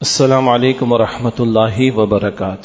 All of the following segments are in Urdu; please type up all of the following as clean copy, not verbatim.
السلام علیکم ورحمۃ اللہ وبرکاتہ.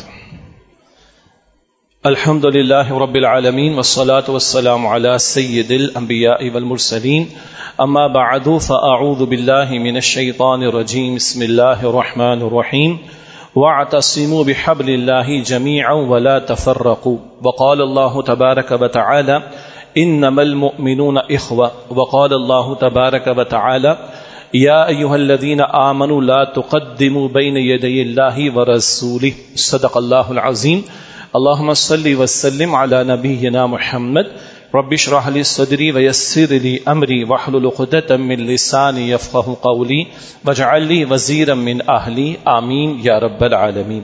الحمد للہ رب العالمین والصلاة والسلام علی سید الانبیاء والمرسلین اما بعد فاعوذ باللہ من الشیطان الرجیم بسم اللہ الرحمن الرحیم واعتصموا بحبل اللہ جميعا ولا تفرقوا وقال اللہ تبارک وتعالی انما المؤمنون اخوة وقال اللہ تبارک وتعالی یا ایھا الذین آمنوا لا تقدموا بین یدی اللہ ورسولہ صدق اللہ العظیم. اللہم صل وسلم علی نبینا محمد رب اشرح لی صدری ویسر لی امری واحلل عقدۃ من لسانی یفقہوا قولی واجعل لی وزیرا من اہلی آمین یا رب العالمین.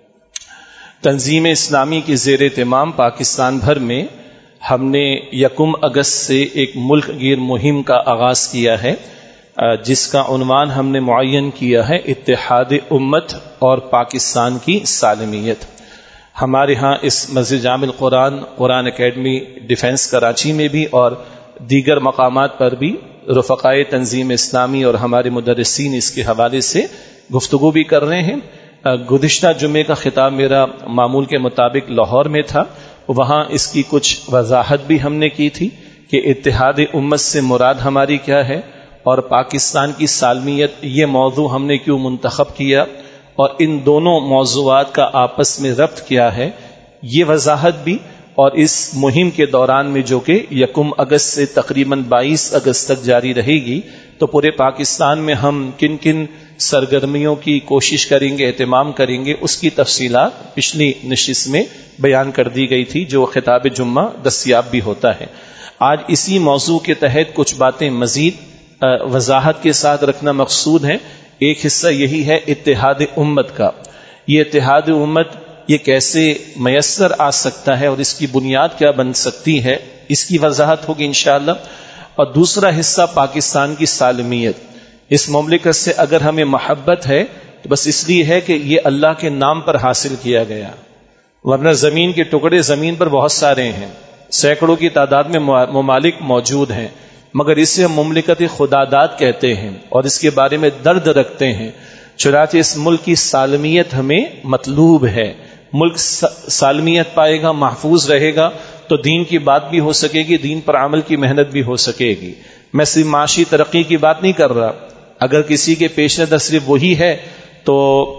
تنظیم اسلامی کی زیر اہتمام پاکستان بھر میں ہم نے 1 اگست سے ایک ملک گیر مہم کا آغاز کیا ہے جس کا عنوان ہم نے معین کیا ہے اتحاد امت اور پاکستان کی سالمیت. ہمارے ہاں اس مسجد جامع القرآن قرآن اکیڈمی ڈیفنس کراچی میں بھی اور دیگر مقامات پر بھی رفقائے تنظیم اسلامی اور ہمارے مدرسین اس کے حوالے سے گفتگو بھی کر رہے ہیں. گزشتہ جمعے کا خطاب میرا معمول کے مطابق لاہور میں تھا. وہاں اس کی کچھ وضاحت بھی ہم نے کی تھی کہ اتحاد امت سے مراد ہماری کیا ہے اور پاکستان کی سالمیت یہ موضوع ہم نے کیوں منتخب کیا اور ان دونوں موضوعات کا آپس میں ربط کیا ہے یہ وضاحت بھی. اور اس مہم کے دوران میں جو کہ 1 اگست سے تقریباً 22 اگست تک جاری رہے گی تو پورے پاکستان میں ہم کن کن سرگرمیوں کی کوشش کریں گے اہتمام کریں گے اس کی تفصیلات پچھلی نشست میں بیان کر دی گئی تھی جو خطاب جمعہ دستیاب بھی ہوتا ہے. آج اسی موضوع کے تحت کچھ باتیں مزید وضاحت کے ساتھ رکھنا مقصود ہے. ایک حصہ یہی ہے اتحاد امت کا. یہ اتحاد امت یہ کیسے میسر آ سکتا ہے اور اس کی بنیاد کیا بن سکتی ہے اس کی وضاحت ہوگی انشاءاللہ. اور دوسرا حصہ پاکستان کی سالمیت. اس مملکت سے اگر ہمیں محبت ہے تو بس اس لیے ہے کہ یہ اللہ کے نام پر حاصل کیا گیا, ورنہ زمین کے ٹکڑے زمین پر بہت سارے ہیں, سینکڑوں کی تعداد میں ممالک موجود ہیں, مگر اسے ہم مملکت خداداد کہتے ہیں اور اس کے بارے میں درد رکھتے ہیں. چنانچہ اس ملک کی سالمیت ہمیں مطلوب ہے. ملک سالمیت پائے گا, محفوظ رہے گا تو دین کی بات بھی ہو سکے گی, دین پر عمل کی محنت بھی ہو سکے گی. میں صرف معاشی ترقی کی بات نہیں کر رہا. اگر کسی کے پیش نظر صرف وہی ہے تو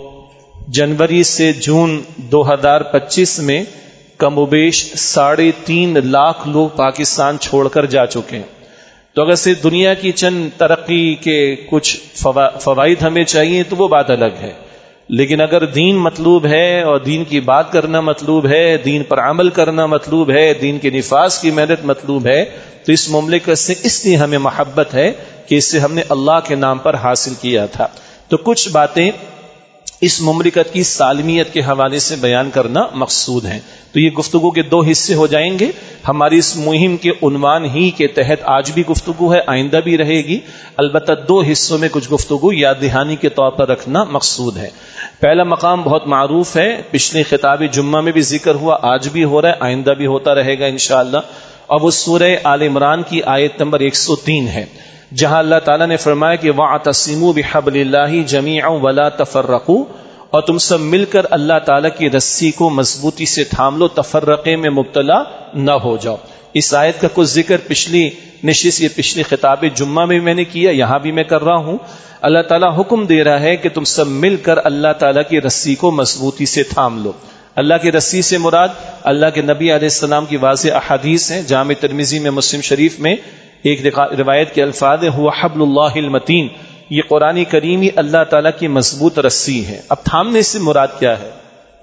جنوری سے جون 2025 میں کم و بیش 3.5 لاکھ لوگ پاکستان چھوڑ کر جا چکے ہیں. تو اگر سے دنیا کی چند ترقی کے کچھ فوائد ہمیں چاہیے تو وہ بات الگ ہے, لیکن اگر دین مطلوب ہے اور دین کی بات کرنا مطلوب ہے, دین پر عمل کرنا مطلوب ہے, دین کے نفاذ کی محنت مطلوب ہے تو اس مملکت سے اس لیے ہمیں محبت ہے کہ اسے ہم نے اللہ کے نام پر حاصل کیا تھا. تو کچھ باتیں اس مملکت کی سالمیت کے حوالے سے بیان کرنا مقصود ہیں. تو یہ گفتگو کے 2 حصے ہو جائیں گے. ہماری اس مہم کے عنوان ہی کے تحت آج بھی گفتگو ہے, آئندہ بھی رہے گی. البتہ 2 حصوں میں کچھ گفتگو یاد دہانی کے طور پر رکھنا مقصود ہے. پہلا مقام بہت معروف ہے, پچھلے خطاب جمعہ میں بھی ذکر ہوا, آج بھی ہو رہا ہے, آئندہ بھی ہوتا رہے گا انشاءاللہ. اور وہ سورہ آل عمران کی آیت نمبر 103 ہے جہاں اللہ تعالیٰ نے فرمایا کہ وَاعْتَصِمُوا بِحَبْلِ اللَّهِ جَمِيعًا وَلَا تَفَرَّقُوا, اور تم سب مل کر اللہ تعالیٰ کی رسی کو مضبوطی سے تھام لو, تفرقے میں مبتلا نہ ہو جاؤ. اس آیت کا کچھ ذکر پچھلی نشست یہ پچھلی خطاب جمعہ میں نے کیا, یہاں بھی میں کر رہا ہوں. اللہ تعالیٰ حکم دے رہا ہے کہ تم سب مل کر اللہ تعالیٰ کی رسی کو مضبوطی سے تھام لو. اللہ کی رسی سے مراد اللہ کے نبی علیہ السلام کی واضح احادیث ہیں. جامع ترمذی میں, مسلم شریف میں ایک روایت کے الفاظ هو حبل اللہ المتین, یہ قرآن کریمی اللہ تعالیٰ کی مضبوط رسی ہے. اب تھامنے سے مراد کیا ہے؟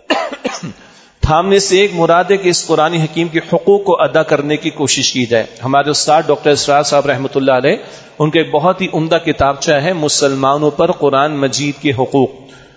تھامنے سے ایک مراد ہے کہ اس قرآن حکیم کے حقوق کو ادا کرنے کی کوشش کی جائے. ہمارے استاد ڈاکٹر اسرار صاحب رحمۃ اللہ علیہ, ان کا ایک بہت ہی عمدہ کتابچہ ہے مسلمانوں پر قرآن مجید کے حقوق.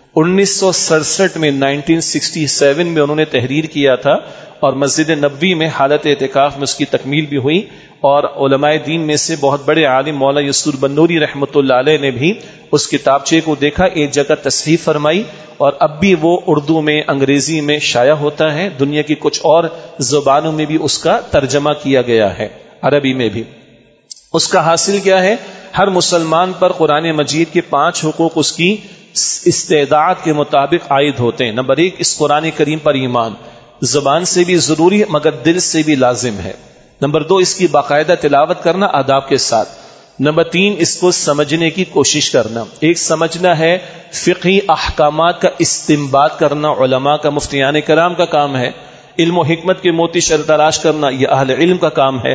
1967 میں 1967 میں انہوں نے تحریر کیا تھا اور مسجد نبوی میں حالت اعتکاف میں اس کی تکمیل بھی ہوئی. اور علماء دین میں سے بہت بڑے عالم مولا یسور بنوری رحمۃ اللہ علیہ نے بھی اس کتابچے کو دیکھا, ایک جگہ تصحیح فرمائی اور اب بھی وہ اردو میں, انگریزی میں شائع ہوتا ہے. دنیا کی کچھ اور زبانوں میں بھی اس کا ترجمہ کیا گیا ہے, عربی میں بھی. اس کا حاصل کیا ہے؟ ہر مسلمان پر قرآن مجید کے 5 حقوق اس کی استعداد کے مطابق عائد ہوتے ہیں. نمبر 1 اس قرآن کریم پر ایمان زبان سے بھی ضروری ہے مگر دل سے بھی لازم ہے. نمبر 2 اس کی باقاعدہ تلاوت کرنا آداب کے ساتھ. نمبر 3 اس کو سمجھنے کی کوشش کرنا. ایک سمجھنا ہے فقہی احکامات کا استنباط کرنا علماء کا مفتیان کرام کا کام ہے. علم و حکمت کے موتی شر تلاش کرنا یہ اہل علم کا کام ہے.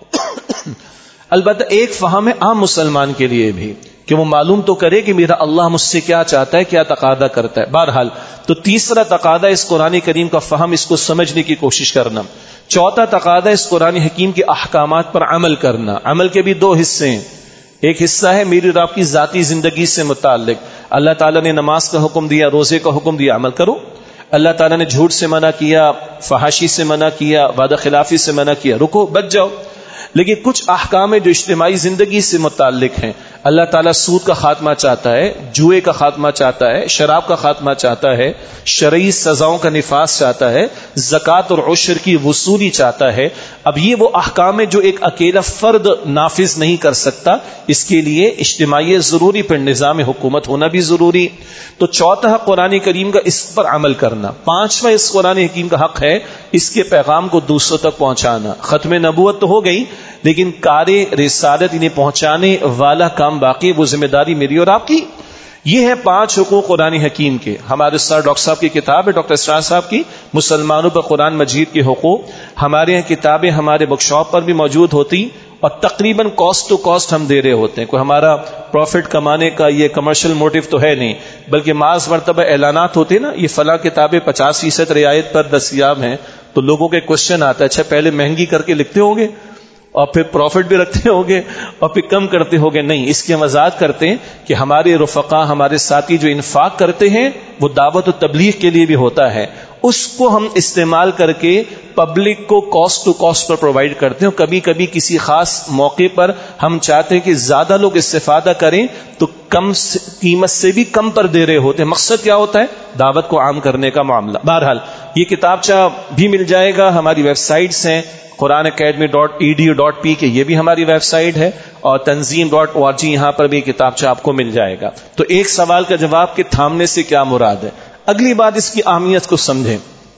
البتہ ایک فہم ہے عام مسلمان کے لیے بھی کہ وہ معلوم تو کرے کہ میرا اللہ مجھ سے کیا چاہتا ہے کیا تقاضا کرتا ہے. بہرحال تو تیسرا تقاضا اس قرآن کریم کا فہم اس کو سمجھنے کی کوشش کرنا. چوتھا تقاضا اس قرآن حکیم کے احکامات پر عمل کرنا. عمل کے بھی 2 حصے ہیں. ایک حصہ ہے میری اور آپ کی ذاتی زندگی سے متعلق. اللہ تعالیٰ نے نماز کا حکم دیا روزے کا حکم دیا عمل کرو. اللہ تعالیٰ نے جھوٹ سے منع کیا فحاشی سے منع کیا وعدہ خلافی سے منع کیا رکو بچ جاؤ. لیکن کچھ احکام جو اجتماعی زندگی سے متعلق ہیں اللہ تعالیٰ سود کا خاتمہ چاہتا ہے جوئے کا خاتمہ چاہتا ہے شراب کا خاتمہ چاہتا ہے شرعی سزاؤں کا نفاذ چاہتا ہے زکوٰۃ اور عشر کی وصولی چاہتا ہے. اب یہ وہ احکام ہے جو ایک اکیلا فرد نافذ نہیں کر سکتا. اس کے لیے اجتماعی ضروری پر نظام حکومت ہونا بھی ضروری. تو چوتھا قرآن کریم کا اس پر عمل کرنا. پانچواں اس قرآن حکیم کا حق ہے اس کے پیغام کو دوسروں تک پہنچانا. ختم نبوت تو ہو گئی لیکن کار رسالت انہیں پہنچانے والا کام باقی وہ ذمہ داری میری اور آپ کی. یہ ہے 5 حقوق قرآن حکیم کے. ہمارے سر ڈاکٹر صاحب کی کتاب ہے ڈاکٹر اسرار صاحب کی مسلمانوں پر قرآن مجید کے حقوق. ہمارے یہاں کتابیں ہمارے بک شاپ پر بھی موجود ہوتی اور تقریباً کاسٹ ٹو کاسٹ ہم دے رہے ہوتے ہیں. کوئی ہمارا پروفٹ کمانے کا یہ کمرشل موٹیو تو ہے نہیں بلکہ بعض مرتبہ اعلانات ہوتے ہیں نا یہ فلاں کتابیں 50% رعایت پر دستیاب ہیں تو لوگوں کے کوشچن آتا ہے اچھا پہلے مہنگی کر کے لکھتے ہوں گے اور پھر پروفٹ بھی رکھتے ہوگے اور پھر کم کرتے ہوگے. نہیں اس کی وضاحت کرتے ہیں کہ ہمارے رفقا ہمارے ساتھی جو انفاق کرتے ہیں وہ دعوت و تبلیغ کے لیے بھی ہوتا ہے. اس کو ہم استعمال کر کے پبلک کو کاسٹ ٹو کاسٹ پر پرووائڈ کرتے ہیں. کبھی کبھی کسی خاص موقع پر ہم چاہتے ہیں کہ زیادہ لوگ استفادہ کریں تو کم قیمت سے بھی کم پر دے رہے ہوتے ہیں. مقصد کیا ہوتا ہے دعوت کو عام کرنے کا معاملہ. بہرحال یہ کتابچہ بھی مل جائے گا. ہماری ویب سائٹس ہیں quranacademy.edu.p کے یہ بھی ہماری ویب سائٹ ہے اور tanzeem.org یہاں پر بھی کتابچہ آپ کو مل جائے گا. تو ایک سوال کا جواب کہ تھامنے سے کیا مراد ہے. اگلی بات اس کی اہمیت کو سمجھیں.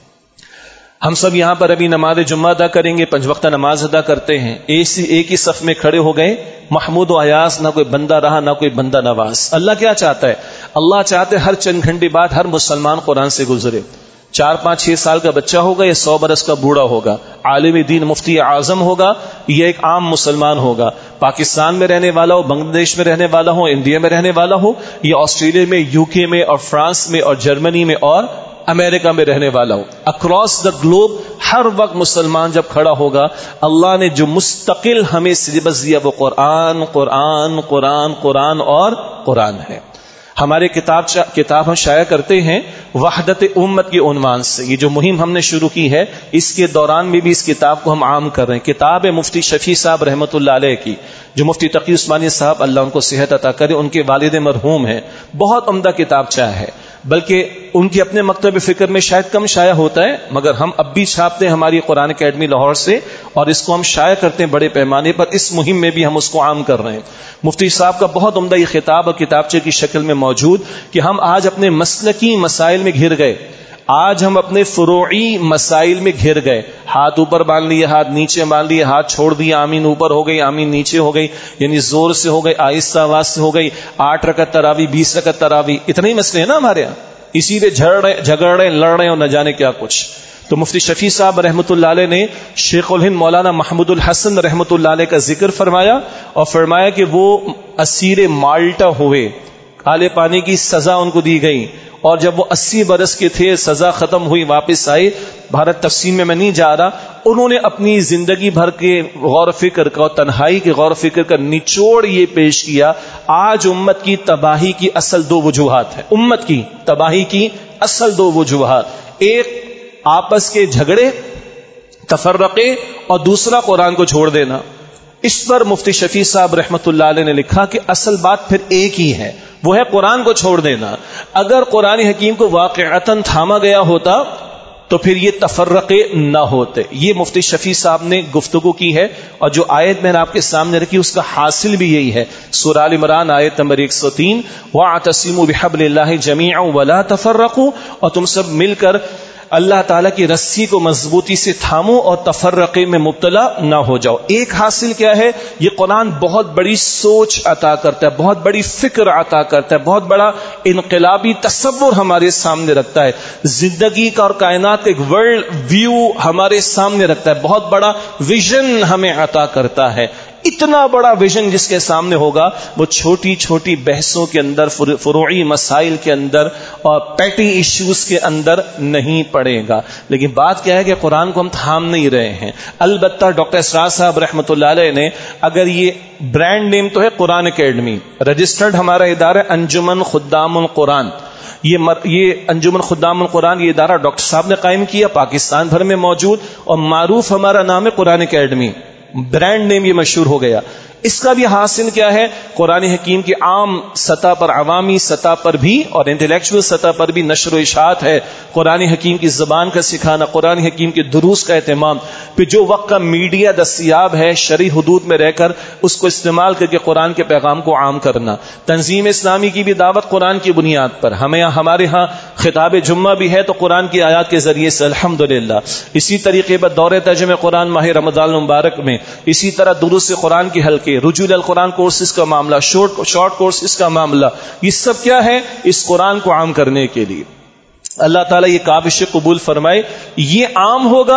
ہم سب یہاں پر ابھی نماز جمعہ ادا کریں گے 5 وقتہ نماز ادا کرتے ہیں. ایک ہی صف میں کھڑے ہو گئے محمود و ایاز نہ کوئی بندہ رہا نہ کوئی بندہ نواز. اللہ کیا چاہتا ہے اللہ چاہتے ہر چند گھنٹے بعد ہر مسلمان قرآن سے گزرے. 4 5 6 سال کا بچہ ہوگا یا 100 برس کا بوڑھا ہوگا عالم دین مفتی اعظم ہوگا یا ایک عام مسلمان ہوگا پاکستان میں رہنے والا ہو بنگلہ دیش میں رہنے والا ہو انڈیا میں رہنے والا ہو یا آسٹریلیا میں UK میں اور فرانس میں اور جرمنی میں اور امریکہ میں رہنے والا ہو اکراس دا گلوب ہر وقت مسلمان جب کھڑا ہوگا اللہ نے جو مستقل ہمیں سلیبس دیا وہ قرآن قرآن قرآن قرآن اور قرآن ہے. ہمارے کتاب ہم شائع کرتے ہیں وحدت امت کے عنوان سے. یہ جو مہم ہم نے شروع کی ہے اس کے دوران میں بھی اس کتاب کو ہم عام کر رہے ہیں. کتاب ہے مفتی شفیع صاحب رحمۃ اللہ علیہ کی جو مفتی تقی عثمانی صاحب اللہ ان کو صحت عطا کرے ان کے والد مرحوم ہیں. بہت عمدہ کتابچہ ہے بلکہ ان کے اپنے مکتب فکر میں شاید کم شائع ہوتا ہے مگر ہم اب بھی چھاپتے ہیں ہماری قرآن اکیڈمی لاہور سے اور اس کو ہم شائع کرتے ہیں بڑے پیمانے پر. اس مہم میں بھی ہم اس کو عام کر رہے ہیں. مفتی صاحب کا بہت عمدہ یہ خطاب اور کتابچے کی شکل میں موجود کہ ہم آج اپنے مسلکی مسائل میں گھر گئے. آج ہم اپنے فروعی مسائل میں گھر گئے. ہاتھ اوپر باندھ لیے ہاتھ نیچے باندھ لیے ہاتھ چھوڑ دیا آمین اوپر ہو گئی آمین نیچے ہو گئی یعنی زور سے ہو گئی آہستہ آواز سے ہو گئی 8 رکعت تراویح 20 رکعت تراویح اتنے ہی مسئلے ہیں نا ہمارے یہاں. اسی لیے جھگڑ رہے لڑ رہے اور نہ جانے کیا کچھ. تو مفتی شفیع صاحب رحمۃ اللہ علیہ نے شیخ الہند مولانا محمود الحسن رحمۃ اللہ علیہ کا ذکر فرمایا اور فرمایا کہ وہ اسیر مالٹا ہوئے کالے پانی کی سزا ان کو دی گئی اور جب وہ 80 برس کے تھے سزا ختم ہوئی واپس آئے. بھارت تفصیل میں نہیں جا رہا. انہوں نے اپنی زندگی بھر کے غور و فکر کا اور تنہائی کے غور و فکر کا نچوڑ یہ پیش کیا آج امت کی تباہی کی اصل 2 وجوہات ہیں. امت کی تباہی کی اصل 2 وجوہات. ایک آپس کے جھگڑے تفرقے اور دوسرا قرآن کو چھوڑ دینا. اس پر مفتی شفیع صاحب رحمۃ اللہ علیہ نے لکھا کہ اصل بات پھر ایک ہی ہے وہ ہے قرآن کو چھوڑ دینا. اگر قرآن حکیم کو واقعتاً تھاما گیا ہوتا تو پھر یہ تفرقے نہ ہوتے. یہ مفتی شفیع صاحب نے گفتگو کی ہے, اور جو آیت میں نے آپ کے سامنے رکھی اس کا حاصل بھی یہی ہے. سورہ آل عمران آیت نمبر 103, وَاعْتَصِمُوا بِحَبْلِ اللَّهِ جَمِيعًا وَلَا تَفَرَّقُوا, اور تم سب مل کر اللہ تعالیٰ کی رسی کو مضبوطی سے تھامو اور تفرقے میں مبتلا نہ ہو جاؤ. ایک حاصل کیا ہے, یہ قرآن بہت بڑی سوچ عطا کرتا ہے, بہت بڑی فکر عطا کرتا ہے, بہت بڑا انقلابی تصور ہمارے سامنے رکھتا ہے, زندگی کا اور کائنات کا ایک ورلڈ ویو ہمارے سامنے رکھتا ہے, بہت بڑا ویژن ہمیں عطا کرتا ہے. اتنا بڑا ویژن جس کے سامنے ہوگا وہ چھوٹی چھوٹی بحثوں کے اندر, فروعی مسائل کے اندر اور پیٹی ایشوز کے اندر نہیں پڑے گا. لیکن بات کیا ہے کہ قرآن کو ہم تھام نہیں رہے ہیں. البتہ ڈاکٹر اسرار صاحب رحمۃ اللہ علیہ نے, اگر یہ برانڈ نیم تو ہے قرآن اکیڈمی, رجسٹرڈ ہمارا ادارہ انجمن خدام القرآن, یہ انجمن خدام القرآن یہ ادارہ ڈاکٹر صاحب نے قائم کیا, پاکستان بھر میں موجود, اور معروف ہمارا نام ہے قرآن اکیڈمی, برانڈ نیم یہ مشہور ہو گیا. اس کا بھی حاصل کیا ہے, قرآن حکیم کی عام سطح پر, عوامی سطح پر بھی اور انٹلیکچوئل سطح پر بھی نشر و اشاعت ہے, قرآن حکیم کی زبان کا سکھانا, قرآن حکیم کے دروس کا اہتمام. پھر جو وقت کا میڈیا دستیاب ہے شرعی حدود میں رہ کر اس کو استعمال کر کے قرآن کے پیغام کو عام کرنا. تنظیم اسلامی کی بھی دعوت قرآن کی بنیاد پر, ہمارے ہاں خطاب جمعہ بھی ہے تو قرآن کی آیات کے ذریعے سے الحمدللہ. اسی طریقے پر دور ترجمہ قرآن ماہ رمضان المبارک میں, اسی طرح دروس قرآن کے حلقے, رجوع القرآن کورسز کا معاملہ, شارٹ کورسز کا معاملہ, یہ سب کیا ہے, اس قرآن کو عام کرنے کے لیے. اللہ تعالیٰ یہ کاوش قبول فرمائے. یہ عام ہوگا,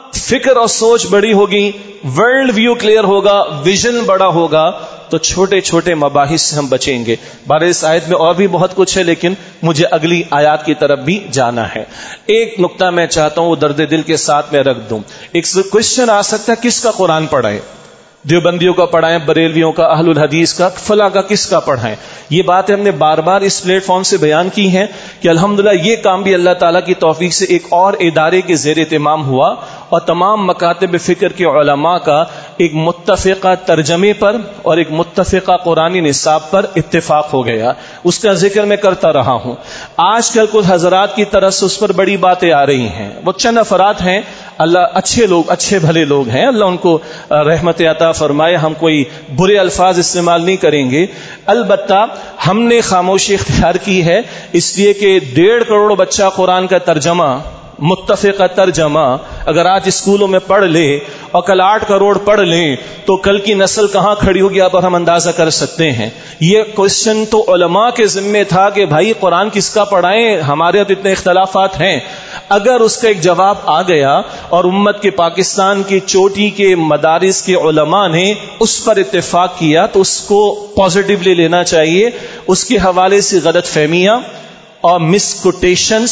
فکر اور سوچ بڑی ہوگی, ورلڈ ویو کلیئر ہوگا, ویژن بڑا ہوگا, تو چھوٹے چھوٹے مباحث سے ہم بچیں گے. بارہ اس آیت میں اور بھی بہت کچھ ہے, لیکن مجھے اگلی آیات کی طرف بھی جانا ہے. ایک نقطہ میں چاہتا ہوں وہ درد دل کے ساتھ میں رکھ دوں. ایک کوشچن آ سکتا ہے, کس کا قرآن پڑھائے, دیوبندیوں کا پڑھائیں, بریلویوں کا, اہل الحدیث کا, فلاں کا, کس کا پڑھائیں. یہ باتیں ہم نے بار بار اس پلیٹ فارم سے بیان کی ہیں کہ الحمدللہ یہ کام بھی اللہ تعالیٰ کی توفیق سے ایک اور ادارے کے زیر اہتمام ہوا, اور تمام مکاتب فکر کے علماء کا ایک متفقہ ترجمے پر اور ایک متفقہ قرآنی نصاب پر اتفاق ہو گیا. اس کا ذکر میں کرتا رہا ہوں. آج کل کچھ حضرات کی طرف سے اس پر بڑی باتیں آ رہی ہیں. وہ چند افراد ہیں, اللہ اچھے لوگ, اچھے بھلے لوگ ہیں, اللہ ان کو رحمت عطا فرمائے. ہم کوئی برے الفاظ استعمال نہیں کریں گے. البتہ ہم نے خاموشی اختیار کی ہے اس لیے کہ 1.5 کروڑ بچہ قرآن کا ترجمہ, متفقہ ترجمہ اگر آج اسکولوں میں پڑھ لے اور کل 8 کروڑ پڑھ لیں تو کل کی نسل کہاں کھڑی ہوگی آپ اور ہم اندازہ کر سکتے ہیں. یہ کوشچن تو علماء کے ذمے تھا کہ بھائی قرآن کس کا پڑھائیں, ہمارے تو اتنے اختلافات ہیں. اگر اس کا ایک جواب آ گیا اور امت کے پاکستان کی چوٹی کے مدارس کے علماء نے اس پر اتفاق کیا تو اس کو پازیٹیولی لینا چاہیے. اس کے حوالے سے غلط فہمیاں اور مسکوٹیشنز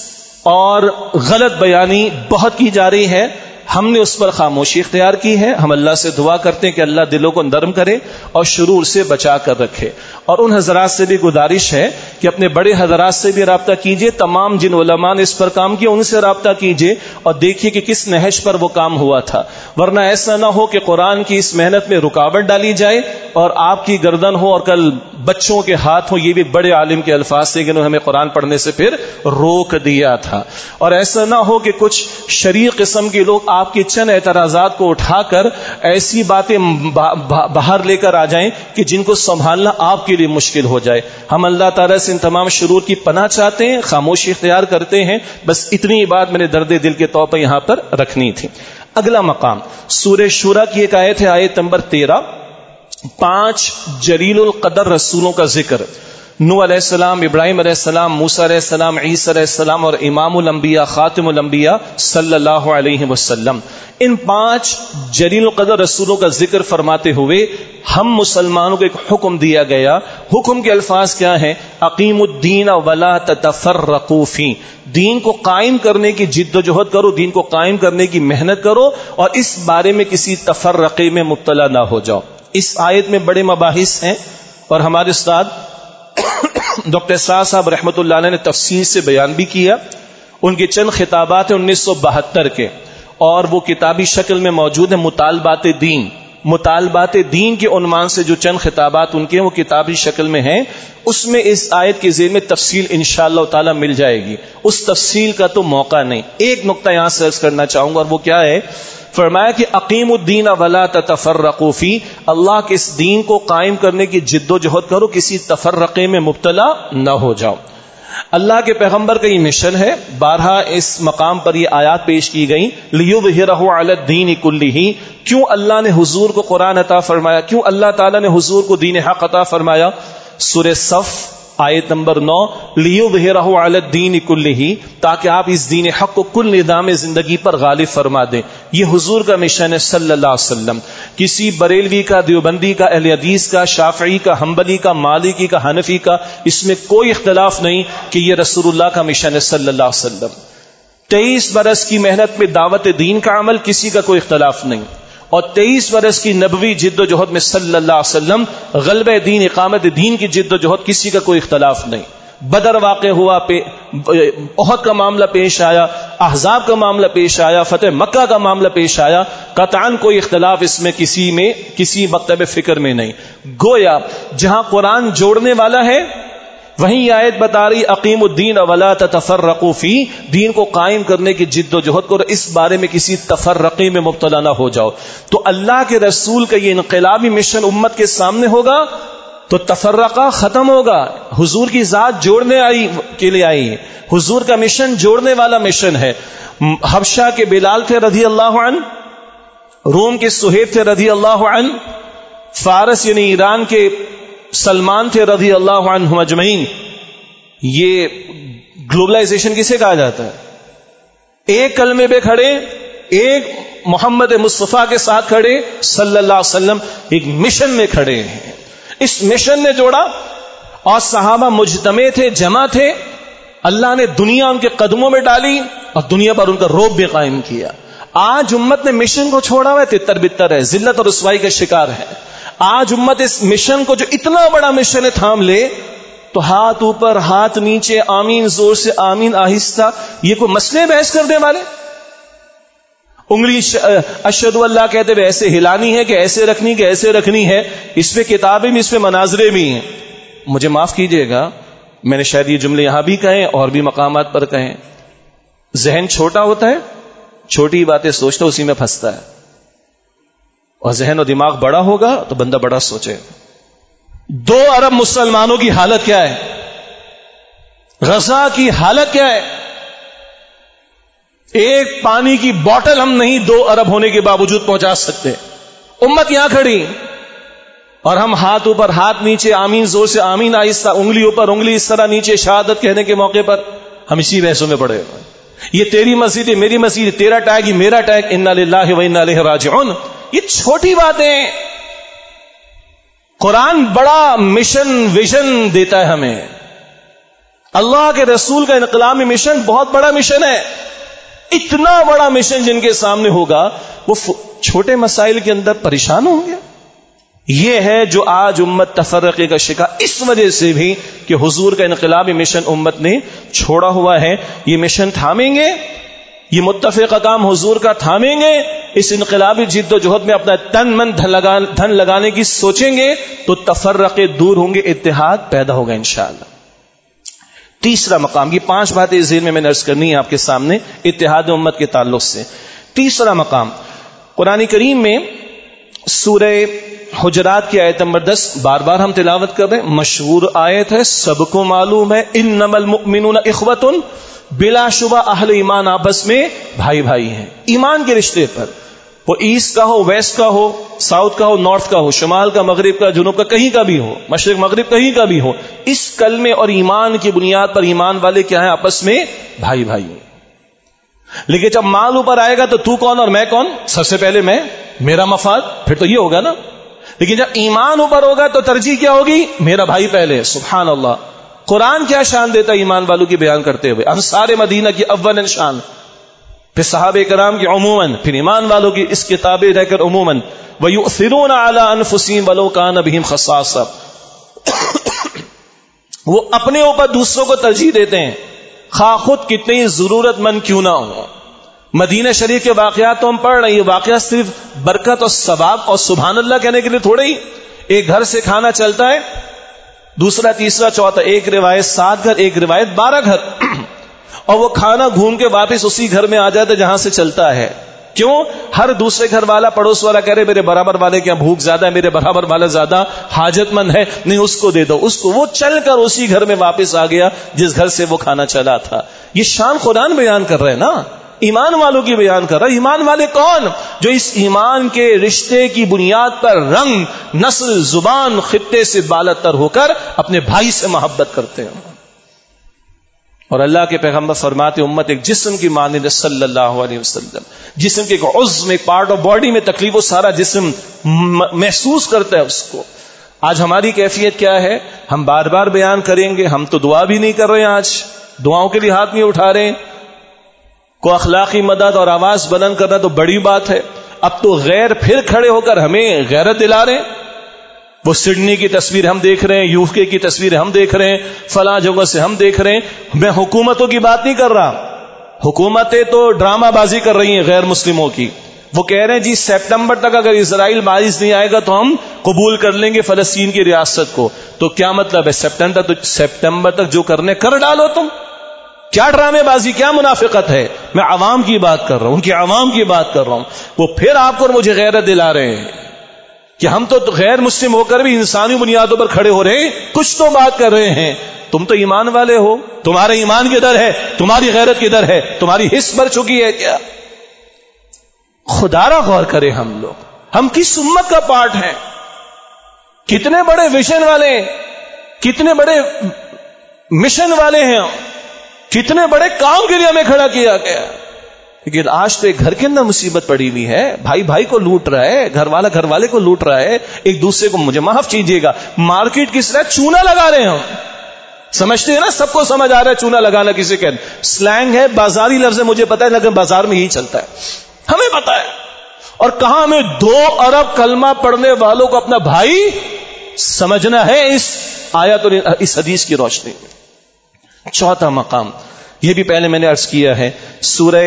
اور غلط بیانی بہت کی جا رہی ہے. ہم نے اس پر خاموشی اختیار کی ہے. ہم اللہ سے دعا کرتے ہیں کہ اللہ دلوں کو نرم کرے اور شرور سے بچا کر رکھے. اور ان حضرات سے بھی گزارش ہے کہ اپنے بڑے حضرات سے بھی رابطہ کیجئے, تمام جن علماء نے اس پر کام کیا ان سے رابطہ کیجئے اور دیکھیے کہ کس نہج پر وہ کام ہوا تھا. ورنہ ایسا نہ ہو کہ قرآن کی اس محنت میں رکاوٹ ڈالی جائے اور آپ کی گردن ہو اور کل بچوں کے ہاتھ ہو. یہ بھی بڑے عالم کے الفاظ سے کہ انہوں نے ہمیں قرآن پڑھنے سے پھر روک دیا تھا. اور ایسا نہ ہو کہ کچھ شریر قسم کے لوگ آپ کی چند اعتراضات کو اٹھا کر ایسی باتیں باہر لے کر آ جائیں کہ جن کو سنبھالنا آپ کے لیے مشکل ہو جائے. ہم اللہ تعالیٰ سے ان تمام شرور کی پناہ چاہتے ہیں, خاموشی اختیار کرتے ہیں. بس اتنی بات میں نے درد دل کے طور پر یہاں پر رکھنی تھی. اگلا مقام سورہ شورى کی ایک آیت ہے, آیت نمبر 13. 5 جلیل القدر رسولوں کا ذکر, نوح علیہ السلام, ابراہیم علیہ السلام, موسیٰ علیہ السلام, عیسیٰ علیہ السلام اور امام الانبیاء خاتم الانبیاء صلی اللہ علیہ وسلم. ان 5 جلیل القدر رسولوں کا ذکر فرماتے ہوئے ہم مسلمانوں کو ایک حکم دیا گیا. حکم کے الفاظ کیا ہیں؟ اقیم الدین ولا تتفرقوا فی, دین کو قائم کرنے کی جد و جہد کرو, دین کو قائم کرنے کی محنت کرو اور اس بارے میں کسی تفرقے میں مبتلا نہ ہو جاؤ. اس آیت میں بڑے مباحث ہیں اور ہمارے استاد ڈاکٹر اسرار صاحب رحمۃ اللہ علیہ نے تفصیل سے بیان بھی کیا. ان کے چند خطابات ہیں 1972 کے اور وہ کتابی شکل میں موجود ہیں. مطالبات دین, مطالبات دین کے عنوان سے جو چند خطابات ان کے ہیں وہ کتابی شکل میں ہیں، اس میں اس آیت کے ذیل میں تفصیل انشاءاللہ تعالی مل جائے گی، اس تفصیل کا تو موقع نہیں۔ ایک نقطہ یہاں سے عرض کرنا چاہوں گا اور وہ کیا ہے، فرمایا کہ اقیم الدین ولا تتفرقوا فی، اللہ کے اس دین کو قائم کرنے کی جد و جہد کرو، کسی تفرقے میں مبتلا نہ ہو جاؤ۔ اللہ کے پیغمبر کا یہ مشن ہے، بارہا اس مقام پر یہ آیات پیش کی گئی، لیظہرہ علی الدین کلہ، کیوں اللہ نے حضور کو قرآن عطا فرمایا، کیوں اللہ تعالیٰ نے حضور کو دین حق عطا فرمایا؟ سورہ صف آیت نمبر 9، لیظہرہ علی الدین کلہ، تاکہ آپ اس دین حق کو کل نظام زندگی پر غالب فرما دیں۔ یہ حضور کا مشن ہے صلی اللہ علیہ وسلم۔ کسی بریلوی کا، دیوبندی کا، اہل حدیث کا، شافعی کا، حنبلی کا، مالکی کا، حنفی کا، اس میں کوئی اختلاف نہیں کہ یہ رسول اللہ کا مشن ہے صلی اللہ علیہ وسلم۔ 23 برس کی محنت میں دعوت دین کا عمل، کسی کا کوئی اختلاف نہیں، اور 23 برس کی نبوی جد و جہد میں صلی اللہ علیہ وسلم غلبہ دین، اقامت دین کی جد و جہد، کسی کا کوئی اختلاف نہیں۔ بدر واقع ہوا، احد کا معاملہ پیش آیا، احزاب کا معاملہ پیش آیا، فتح مکہ کا معاملہ پیش آیا، قطعاً کوئی اختلاف اس میں کسی مکتب فکر میں نہیں۔ گویا جہاں قرآن جوڑنے والا ہے وہیں یہ آیت بتا رہی اقیم الدین ولا تتفرقوا فی، دین کو قائم کرنے کی جد و جہد کرو، اس بارے میں کسی تفرقے میں مبتلا نہ ہو جاؤ۔ تو اللہ کے رسول کا یہ انقلابی مشن امت کے سامنے ہوگا تو تفرقہ ختم ہوگا۔ حضور کی ذات جوڑنے کے لیے آئی ہے، حضور کا مشن جوڑنے والا مشن ہے۔ حبشہ کے بلال تھے رضی اللہ عنہ، روم کے سہیب تھے رضی اللہ عنہ، فارس یعنی ایران کے سلمان تھے رضی اللہ عنہم اجمعین۔ یہ گلوبلائزیشن کسے کہا جاتا ہے؟ ایک کلمے پہ کھڑے، ایک محمد مصطفیٰ کے ساتھ کھڑے صلی اللہ علیہ وسلم، ایک مشن میں کھڑے ہیں۔ اس مشن نے جوڑا، اور صحابہ مجتمع تھے، جمع تھے، اللہ نے دنیا ان کے قدموں میں ڈالی اور دنیا پر ان کا رعب بھی قائم کیا۔ آج امت نے مشن کو چھوڑا ہوا ہے، تتر بتر ہے، ذلت اور رسوائی کا شکار ہے۔ آج امت اس مشن کو جو اتنا بڑا مشن ہے تھام لے تو ہاتھ اوپر ہاتھ نیچے، آمین زور سے، آمین آہستہ، یہ کوئی مسئلے بحث کرنے والے؟ انگلی اشہد اللہ کہتے ہوئے ایسے ہلانی ہے کہ ایسے رکھنی کہ ایسے رکھنی ہے، اس پہ کتابیں بھی، اس پہ مناظرے بھی ہیں۔ مجھے معاف کیجئے گا، میں نے شاید یہ جملے یہاں بھی کہیں اور بھی مقامات پر کہیں، ذہن چھوٹا ہوتا ہے، چھوٹی باتیں سوچتا اسی میں پھنستا ہے، اور ذہن و دماغ بڑا ہوگا تو بندہ بڑا سوچے۔ 2 ارب مسلمانوں کی حالت کیا ہے؟ غزہ کی حالت کیا ہے؟ ایک پانی کی بوٹل ہم نہیں 2 ارب ہونے کے باوجود پہنچا سکتے۔ امت یہاں کھڑی اور ہم ہاتھ اوپر ہاتھ نیچے، آمین زور سے، آمین آہستہ، انگلی اوپر انگلی اس طرح نیچے، شہادت کہنے کے موقع پر ہم اسی بحثوں میں پڑے ہوئے۔ یہ تیری مسجد ہے، میری مسجد ہے، تیرا ٹیگ ہی میرا ٹیگ، انا للہ و انا الیہ راجعون۔ یہ چھوٹی باتیں، قرآن بڑا مشن ویژن دیتا ہے ہمیں۔ اللہ کے رسول کا انقلابی مشن بہت بڑا مشن ہے۔ اتنا بڑا مشن جن کے سامنے ہوگا وہ چھوٹے مسائل کے اندر پریشان ہوں گے۔ یہ ہے جو آج امت تفرقے کا شکار، اس وجہ سے بھی کہ حضور کا انقلابی مشن امت نے چھوڑا ہوا ہے۔ یہ مشن تھامیں گے، یہ متفق کام حضور کا تھامیں گے، اس انقلابی جد و جہد میں اپنا تن من دھن لگانے کی سوچیں گے تو تفرقے دور ہوں گے، اتحاد پیدا ہوگا انشاءاللہ۔ تیسرا مقام، یہ 5 باتیں اس ذہن میں عرض کرنی ہے آپ کے سامنے اتحاد امت کے تعلق سے۔ تیسرا مقام قرآن کریم میں سورہ حجرات کی آیت نمبر 10 بار بار ہم تلاوت کر رہے ہیں، مشہور آیت ہے، سب کو معلوم ہے، انما المؤمنون اخوۃ، بلا شبہ اہل ایمان آپس میں بھائی بھائی ہیں، ایمان کے رشتے پر، وہ ایسٹ کا ہو، ویسٹ کا ہو، ساؤتھ کا ہو، نارتھ کا ہو، شمال کا، مغرب کا، جنوب کا، کہیں کا بھی ہو، مشرق مغرب کہیں کا بھی ہو، اس کلمے اور ایمان کی بنیاد پر ایمان والے کیا ہیں؟ آپس میں بھائی بھائی ہیں۔ لیکن جب مال اوپر آئے گا تو کون اور میں کون؟ سب سے پہلے میں، میرا مفاد، پھر تو یہ ہوگا نا۔ لیکن جب ایمان اوپر ہوگا تو ترجیح کیا ہوگی؟ میرا بھائی پہلے۔ سبحان اللہ، قرآن کیا شان دیتا ہے ایمان والوں کی بیان کرتے ہوئے، انصار مدینہ کی اول شان، پھر صحابہ کرام کی عموماً، پھر ایمان والوں کی اس کتاب رہ کر عموماً، وَيُؤْثِرُونَ عَلَىٰ أَنفُسِهِمْ وَلَوْ كَانَ بِهِمْ خَصَاصَةٌ، وہ اپنے اوپر دوسروں کو ترجیح دیتے ہیں، خواہ خود کتنی ضرورت مند کیوں نہ ہو۔ مدینہ شریف کے واقعات تو ہم پڑھ رہے ہیں، یہ واقعات صرف برکت اور ثواب اور سبحان اللہ کہنے کے لیے تھوڑے ہی. ایک گھر سے کھانا چلتا ہے، دوسرا تیسرا چوتھا، ایک روایت 7 گھر، ایک روایت 12 گھر، اور وہ کھانا گھوم کے واپس اسی گھر میں آ جاتا ہے جہاں سے چلتا ہے. کیوں؟ ہر دوسرے گھر والا، پڑوس والا کہہ رہے میرے برابر والے کے یہاں بھوک زیادہ ہے، میرے برابر والا زیادہ حاجت مند ہے، نہیں اس کو دے دو، اس کو. وہ چل کر اسی گھر میں واپس آ گیا جس گھر سے وہ کھانا چلا تھا. یہ شان قرآن بیان کر رہے ہیں نا، ایمان والوں کی بیان کر رہا ہے. ایمان والے کون؟ جو اس ایمان کے رشتے کی بنیاد پر رنگ، نسل، زبان، خطے سے بالاتر ہو کر اپنے بھائی سے محبت کرتے ہیں. اور اللہ کے پیغمبر فرماتے امت ایک جسم کی مانند صلی اللہ علیہ وسلم. جسم کے ایک عضو، ایک پارٹ آف باڈی میں تکلیف وہ سارا جسم محسوس کرتا ہے اس کو. آج ہماری کیفیت کیا ہے؟ ہم بار بار بیان کریں گے، ہم تو دعا بھی نہیں کر رہے ہیں، آج دعاؤں کے لیے ہاتھ نہیں اٹھا رہے ہیں. کو اخلاقی مدد اور آواز بلند کرنا تو بڑی بات ہے. اب تو غیر پھر کھڑے ہو کر ہمیں غیرت دلا رہے ہیں. وہ سڈنی کی تصویر ہم دیکھ رہے ہیں، یو کے کی تصویر ہم دیکھ رہے ہیں، فلاں جگہ سے ہم دیکھ رہے ہیں. میں حکومتوں کی بات نہیں کر رہا، حکومتیں تو ڈرامہ بازی کر رہی ہیں غیر مسلموں کی. وہ کہہ رہے ہیں جی سپٹمبر تک اگر اسرائیل باعث نہیں آئے گا تو ہم قبول کر لیں گے فلسطین کی ریاست کو. تو کیا مطلب ہے؟ سپٹمبر تک جو کرنے کر ڈالو تم. کیا ڈرامے بازی، کیا منافقت ہے؟ میں عوام کی بات کر رہا ہوں، ان کی عوام کی بات کر رہا ہوں. وہ پھر آپ کو مجھے غیرت دلا رہے ہیں کہ ہم تو غیر مسلم ہو کر بھی انسانی بنیادوں پر کھڑے ہو رہے ہیں، کچھ تو بات کر رہے ہیں. تم تو ایمان والے ہو، تمہارے ایمان کدھر ہے؟ تمہاری غیرت کدھر ہے؟ تمہاری حس بھر چکی ہے کیا؟ خدا را غور کریں ہم لوگ، ہم کس امت کا پارٹ ہیں؟ کتنے بڑے ویژن والے ہیں، کتنے بڑے مشن والے ہیں، کتنے بڑے کام کے لیے ہمیں کھڑا کیا گیا. لیکن آج تو ایک گھر کے اندر مصیبت پڑی ہوئی ہے، بھائی بھائی کو لوٹ رہا ہے، گھر والا گھر والے کو لوٹ رہا ہے، ایک دوسرے کو، مجھے معاف کیجیے گا، مارکیٹ کس طرح چونا لگا رہے ہیں. ہم سمجھتے ہیں نا، سب کو سمجھ آ رہا ہے چونا لگانا کسی کے سلینگ ہے، بازاری لفظ ہے، مجھے پتا ہے، لیکن بازار میں یہی چلتا ہے، ہمیں پتا ہے. اور کہاں ہمیں 2 ارب کلمہ پڑھنے والوں کو اپنا بھائی سمجھنا ہے اس آیت اور اس حدیث کی روشنی میں. چوتھا مقام، یہ بھی پہلے میں نے عرض کیا ہے، سورہ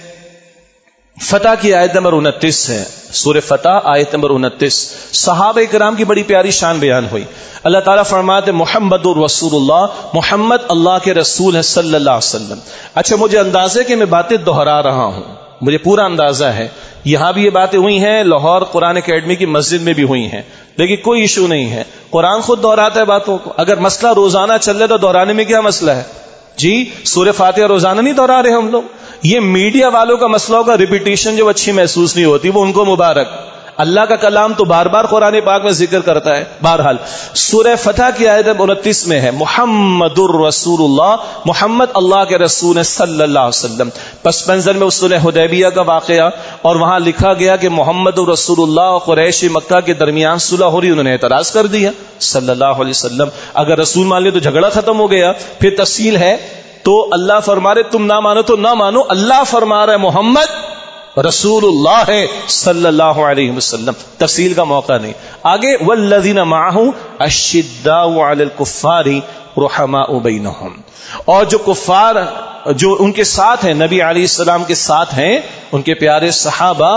فتح کی آیت نمبر 29 ہے. سورہ فتح آیت نمبر 29. صحابہ کرام کی بڑی پیاری شان بیان ہوئی. اللہ تعالیٰ فرماتے محمد الرسول اللہ، محمد اللہ کے رسول ہے صلی اللہ علیہ وسلم. اچھا مجھے اندازہ ہے کہ میں باتیں دہرا رہا ہوں، مجھے پورا اندازہ ہے. یہاں بھی یہ باتیں ہوئی ہیں، لاہور قرآن اکیڈمی کی مسجد میں بھی ہوئی ہیں، لیکن کوئی ایشو نہیں ہے. قرآن خود دہراتا ہے باتوں کو. اگر مسئلہ روزانہ چل رہا تو دہرانے میں کیا مسئلہ ہے؟ جی سورہ فاتحہ روزانہ نہیں دہرا رہے ہم لوگ. یہ میڈیا والوں کا مسئلہ ہوگا، ریپیٹیشن جو اچھی محسوس نہیں ہوتی، وہ ان کو مبارک. اللہ کا کلام تو بار بار قرآن پاک میں ذکر کرتا ہے. بہرحال سورہ فتح کی آیت 29 میں ہے محمد الرسول اللہ، محمد اللہ کے رسول صلی اللہ علیہ وسلم. پس منظر میں صلح حدیبیہ کا واقعہ، اور وہاں لکھا گیا کہ محمد الرسول اللہ اور قریش مکہ کے درمیان صلح ہو رہی، انہوں نے اعتراض کر دیا صلی اللہ علیہ وسلم. اگر رسول مان لے تو جھگڑا ختم ہو گیا. پھر تفصیل ہے تو اللہ فرما رہے تم نہ مانو تو نہ مانو، اللہ فرما رہا ہے محمد رسول اللہ ہے صلی اللہ علیہ وسلم. تفصیل کا موقع نہیں. آگے والذین معہ اشداء علی الکفار رحماء بینہم، اور جو کفار جو ان کے ساتھ ہیں، نبی علیہ السلام کے ساتھ ہیں، ان کے پیارے صحابہ،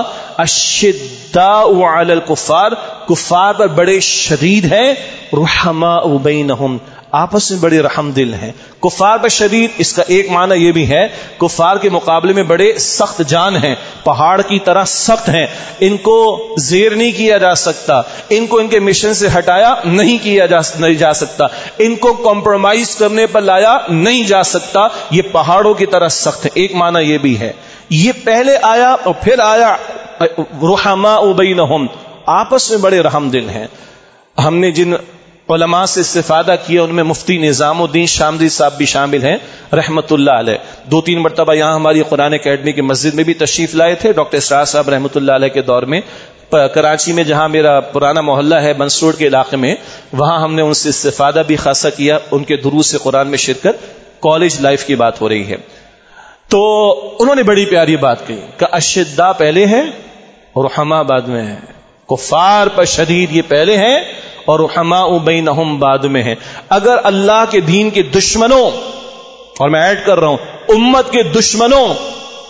اشداء علی الکفار، کفار پر بڑے شدید ہیں، رحماء بینہم، آپس میں بڑے رحم دل ہیں. کفار پر شدید، اس کا ایک معنی یہ بھی ہے کفار کے مقابلے میں بڑے سخت جان ہیں، پہاڑ کی طرح سخت ہیں، ان کو زیر نہیں کیا جا سکتا، ان کو ان کے مشن سے ہٹایا نہیں جا سکتا، ان کو کمپرومائز کرنے پر لایا نہیں جا سکتا، یہ پہاڑوں کی طرح سخت ہے. ایک معنی یہ بھی ہے. یہ پہلے آیا اور پھر آیا رحماء بینہم، آپس میں بڑے رحم دل ہیں. ہم نے جن علماء سے استفادہ کیا ان میں مفتی نظام الدین شاملی صاحب بھی شامل ہیں رحمت اللہ علیہ. 2-3 مرتبہ یہاں ہماری قرآن اکیڈمی کی مسجد میں بھی تشریف لائے تھے. ڈاکٹر اسرار صاحب رحمت اللہ علیہ کے دور میں کراچی میں جہاں میرا پرانا محلہ ہے بنس روڈ کے علاقے میں، وہاں ہم نے ان سے استفادہ بھی خاصا کیا. ان کے دروس قرآن میں شرکت، کالج لائف کی بات ہو رہی ہے. تو انہوں نے بڑی پیاری بات کہی کہ اشداء پہلے ہے اور رحماء بعد میں ہے. کفار پر شدید یہ پہلے ہیں اور رحماء بینہم بعد میں ہے. اگر اللہ کے دین کے دشمنوں، اور میں ایڈ کر رہا ہوں امت کے دشمنوں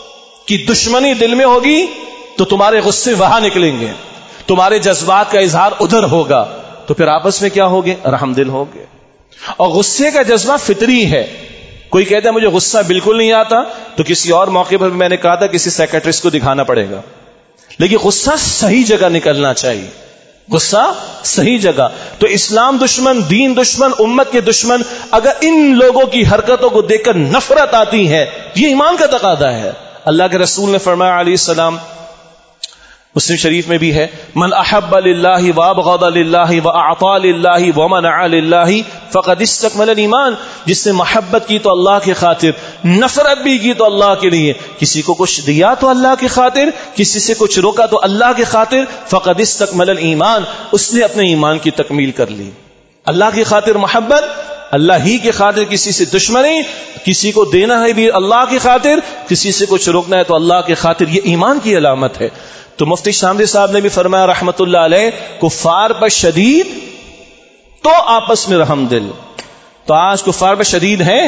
کی دشمنی دل میں ہوگی تو تمہارے غصے وہاں نکلیں گے، تمہارے جذبات کا اظہار ادھر ہوگا، تو پھر آپس میں کیا ہوگے؟ رحم دل ہوگے. اور غصے کا جذبہ فطری ہے. کوئی کہتا ہے مجھے غصہ بالکل نہیں آتا، تو کسی اور موقع پر میں نے کہا تھا کسی سیکریٹرسٹ کو دکھانا پڑے گا. لیکن غصہ صحیح جگہ نکلنا چاہیے، غصہ صحیح جگہ. تو اسلام دشمن، دین دشمن، امت کے دشمن، اگر ان لوگوں کی حرکتوں کو دیکھ کر نفرت آتی ہے، یہ ایمان کا تقاضا ہے. اللہ کے رسول نے فرمایا علیہ السلام، مسلم شریف میں بھی ہے، من احب للہ وابغض للہ واعطى للہ ومنع للہ فقد استکمل الایمان. جس نے محبت کی تو اللہ کی خاطر، نفرت بھی کی تو اللہ کے لیے، کسی کو کچھ دیا تو اللہ کی خاطر، کسی سے کچھ روکا تو اللہ کی خاطر، فقد استکمل الایمان، اس نے اپنے ایمان کی تکمیل کر لی. اللہ کی خاطر محبت، اللہ ہی کی خاطر کسی سے دشمنی، کسی کو دینا ہے بھی اللہ کی خاطر، کسی سے کچھ روکنا ہے تو اللہ کی خاطر، یہ ایمان کی علامت ہے. تو مفتی شاملی صاحب نے بھی فرمایا رحمت اللہ علیہ، کفار پر شدید تو آپس میں رحم دل. تو آج کفار پر شدید ہیں،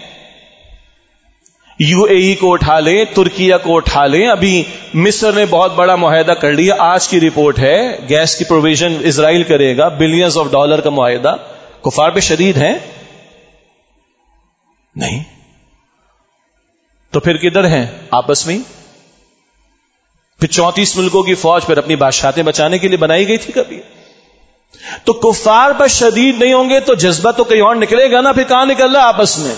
یو اے ای کو اٹھا لیں، ترکیہ کو اٹھا لیں، ابھی مصر نے بہت بڑا معاہدہ کر لیا، آج کی رپورٹ ہے، گیس کی پروویژن اسرائیل کرے گا، بلینز آف ڈالر کا معاہدہ. کفار پہ شدید ہیں؟ نہیں. تو پھر کدھر ہیں؟ آپس میں. پھر 34 ملکوں کی فوج پھر اپنی بادشاہتیں بچانے کے لیے بنائی گئی تھی کبھی. تو کفار پر شدید نہیں ہوں گے تو جذبہ تو کہیں اور نکلے گا نا، پھر کہاں نکل رہا آپس میں؟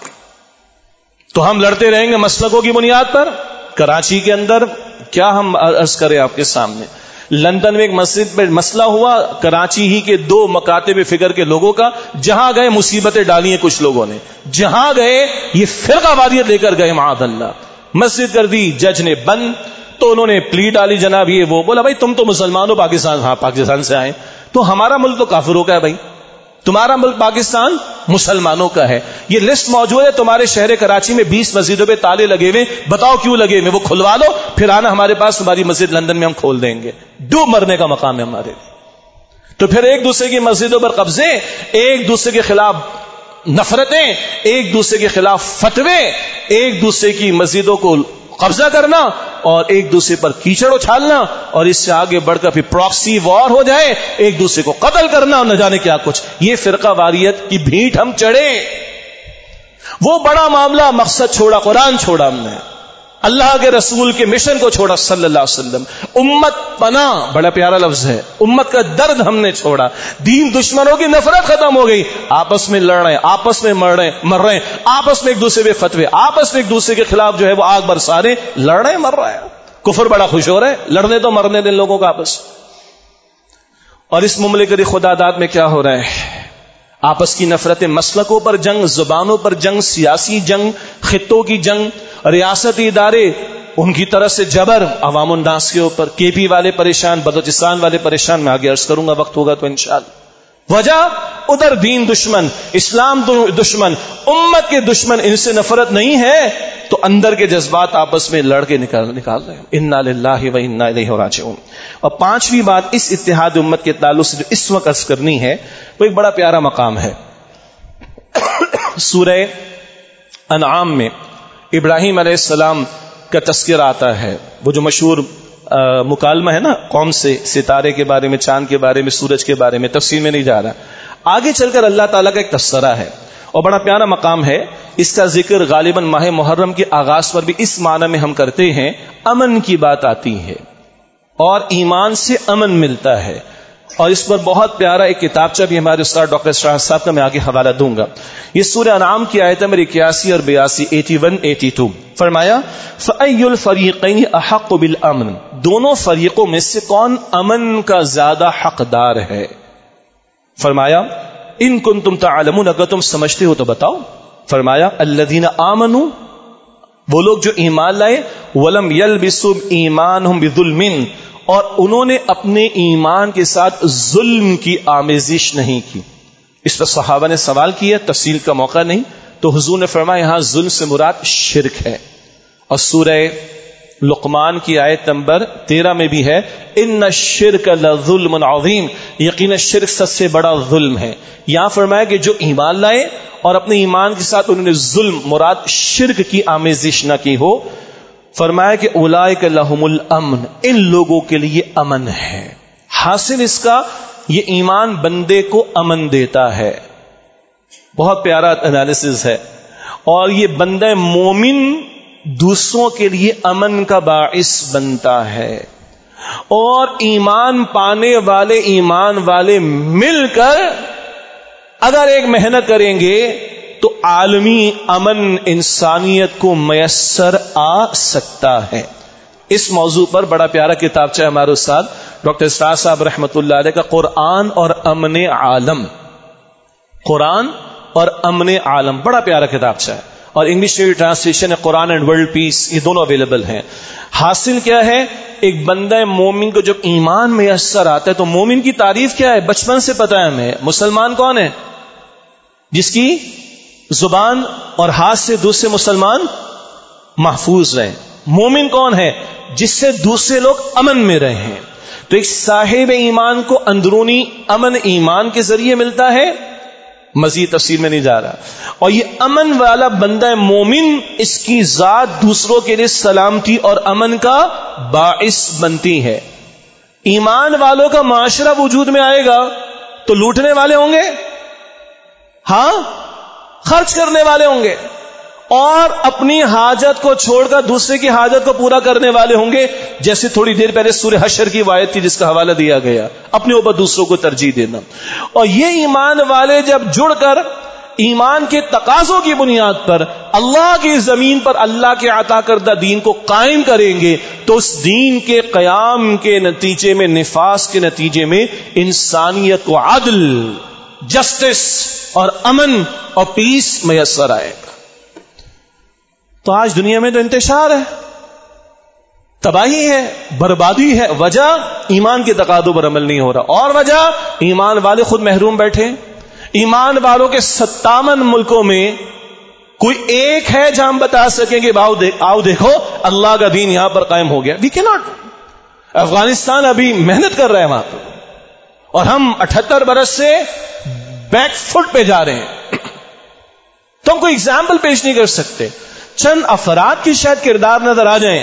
تو ہم لڑتے رہیں گے مسلکوں کی بنیاد پر. کراچی کے اندر کیا ہم عرض کریں آپ کے سامنے، لندن میں ایک مسجد پہ مسئلہ ہوا، کراچی ہی کے 2 مکاتب فکر کے لوگوں کا، جہاں گئے مصیبتیں ڈالی ہیں کچھ لوگوں نے، جہاں گئے یہ فرقہ واریت لے کر گئے، معاذ اللہ. مسجد کر دی جج نے بند، تو انہوں نے پلی ڈالی جناب یہ وہ، بولا بھائی تم تو مسلمان ہو پاکستان، ہاں پاکستان سے آئے، تو ہمارا ملک تو کافروں کا ہے بھائی، تمہارا ملک پاکستان مسلمانوں کا ہے. یہ لسٹ موجود ہے تمہارے شہر کراچی میں 20 مسجدوں پہ تالے لگے ہوئے، بتاؤ کیوں لگے ہوئے، وہ کھلوا لو، پھر آنا ہمارے پاس، تمہاری مسجد لندن میں ہم کھول دیں گے. ڈوب مرنے کا مقام ہے ہمارے. تو پھر ایک دوسرے کی مسجدوں پر قبضے، ایک دوسرے کے خلاف نفرتیں، ایک دوسرے کے خلاف فتوے، ایک دوسرے کی مسجدوں کو قبضہ کرنا اور ایک دوسرے پر کیچڑ اچھالنا، اور اس سے آگے بڑھ کر پھر پراکسی وار ہو جائے، ایک دوسرے کو قتل کرنا اور نہ جانے کیا کچھ. یہ فرقہ واریت کی بھیٹ ہم چڑھے. وہ بڑا معاملہ، مقصد چھوڑا، قرآن چھوڑا ہم نے، اللہ کے رسول کے مشن کو چھوڑا صلی اللہ علیہ وسلم. امت پناہ، بڑا پیارا لفظ ہے، امت کا درد ہم نے چھوڑا. دین دشمنوں کی نفرت ختم ہو گئی، آپس میں لڑ رہے ہیں، آپس میں مر رہے ہیں، آپس میں ایک دوسرے پہ فتوے، آپس میں ایک دوسرے کے خلاف جو ہے وہ آگ برسا رہے، لڑ رہے ہیں، مر رہا ہے. کفر بڑا خوش ہو رہا ہے، لڑنے تو مرنے دن لوگوں کا آپس. اور اس مملکت خدا داد میں کیا ہو رہا ہے؟ آپس کی نفرتیں، مسلکوں پر جنگ، زبانوں پر جنگ، سیاسی جنگ، خطوں کی جنگ، ریاستی ادارے ان کی طرف سے جبر عوام الناس کے اوپر. کے پی والے پریشان، بلوچستان والے پریشان، میں آگے عرض کروں گا وقت ہوگا تو انشاءاللہ. وجہ ادھر دین دشمن، اسلام دشمن، امت کے دشمن، ان سے نفرت نہیں ہے تو اندر کے جذبات آپس میں لڑ کے نکال رہے ہیں. انا للہ و انا الیہ راجعون. اور 5ویں بات اس اتحاد امت کے تعلق سے جو اس وقت عرض کرنی ہے، وہ ایک بڑا پیارا مقام ہے. سورہ انعام میں ابراہیم علیہ السلام کا تذکرہ آتا ہے، وہ جو مشہور مکالمہ ہے نا قوم سے، ستارے کے بارے میں، چاند کے بارے میں، سورج کے بارے میں، تفصیل میں نہیں جا رہا. آگے چل کر اللہ تعالیٰ کا ایک تبصرہ ہے اور بڑا پیارا مقام ہے. اس کا ذکر غالباً ماہ محرم کے آغاز پر بھی اس معنی میں ہم کرتے ہیں، امن کی بات آتی ہے اور ایمان سے امن ملتا ہے. اور اس پر بہت پیارا ایک کتابچہ بھی ہمارے استاد ڈاکٹر شاہد صاحب کا میں آگے حوالہ دوں گا. یہ سورہ انعام کی آیت نمبر 81 اور 82، 81 82. فرمایا فَأَيُّ الْفَرِيقَيْنِ أَحَقُّ بِالْأَمْنِ، دونوں فریقوں میں سے کون امن کا زیادہ حقدار ہے؟ فرمایا ان کنتم تعلمون، اگر تم سمجھتے ہو تو بتاؤ. فرمایا الذین آمنوا، وہ لوگ جو ایمان لائے، ولم یلبسوا ایمانہم بظلم، اور انہوں نے اپنے ایمان کے ساتھ ظلم کی آمیزش نہیں کی. اس پر صحابہ نے سوال کیا، تفصیل کا موقع نہیں، تو حضور نے فرمایا یہاں ظلم سے مراد شرک ہے. اور سورہ لقمان کی آیت نمبر 13 میں بھی ہے ان الشرک لظلم عظیم، یقینا شرک سب سے بڑا ظلم ہے. یہاں فرمایا کہ جو ایمان لائے اور اپنے ایمان کے ساتھ انہوں نے ظلم، مراد شرک کی آمیزش نہ کی ہو. فرمایا کہ اولئک لہم الامن، ان لوگوں کے لیے امن ہے. حاصل اس کا یہ ایمان بندے کو امن دیتا ہے. بہت پیارا انالیسز ہے. اور یہ بندہ مومن دوسروں کے لیے امن کا باعث بنتا ہے. اور ایمان پانے والے ایمان والے مل کر اگر ایک محنت کریں گے تو عالمی امن انسانیت کو میسر آ سکتا ہے. اس موضوع پر بڑا پیارا کتابچہ ہمارے استاد ڈاکٹر اسرار صاحب رحمۃ اللہ علیہ کا قرآن اور امن عالم. قرآن اور امن عالم بڑا پیارا کتابچہ ہے. اور انگلش میں ٹرانسلیشن ہے قرآن اینڈ ورلڈ پیس، یہ دونوں اویلیبل ہیں. حاصل کیا ہے؟ ایک بندہ مومن کو جب ایمان میسر آتا ہے تو مومن کی تعریف کیا ہے؟ بچپن سے پتہ ہے ہمیں. مسلمان کون ہے؟ جس کی زبان اور ہاتھ سے دوسرے مسلمان محفوظ رہیں. مومن کون ہے؟ جس سے دوسرے لوگ امن میں رہیں. تو ایک صاحب ایمان کو اندرونی امن ایمان کے ذریعے ملتا ہے. مزید تفصیل میں نہیں جا رہا. اور یہ امن والا بندہ مومن، اس کی ذات دوسروں کے لیے سلامتی اور امن کا باعث بنتی ہے. ایمان والوں کا معاشرہ وجود میں آئے گا تو لوٹنے والے ہوں گے، ہاں خرچ کرنے والے ہوں گے، اور اپنی حاجت کو چھوڑ کر دوسرے کی حاجت کو پورا کرنے والے ہوں گے. جیسے تھوڑی دیر پہلے سورہ حشر کی آیت تھی جس کا حوالہ دیا گیا، اپنے اوپر دوسروں کو ترجیح دینا. اور یہ ایمان والے جب جڑ کر ایمان کے تقاضوں کی بنیاد پر اللہ کی زمین پر اللہ کے عطا کردہ دین کو قائم کریں گے تو اس دین کے قیام کے نتیجے میں، نفاذ کے نتیجے میں انسانیت کو عدل، جسٹس اور امن اور پیس میسر آئے گا. تو آج دنیا میں تو انتشار ہے، تباہی ہے، بربادی ہے. وجہ ایمان کے تقاضوں پر عمل نہیں ہو رہا. اور وجہ ایمان والے خود محروم بیٹھے. ایمان والوں کے 57 ملکوں میں کوئی ایک ہے جہاں ہم بتا سکیں کہ آؤ دیکھو اللہ کا دین یہاں پر قائم ہو گیا. وی کی ناٹ. افغانستان ابھی محنت کر رہا ہے وہاں پر، اور ہم 78 برس سے بیک فٹ پہ جا رہے ہیں. تو ہم کوئی ایگزامپل پیش نہیں کر سکتے. چند افراد کی شاید کردار نظر آ جائیں،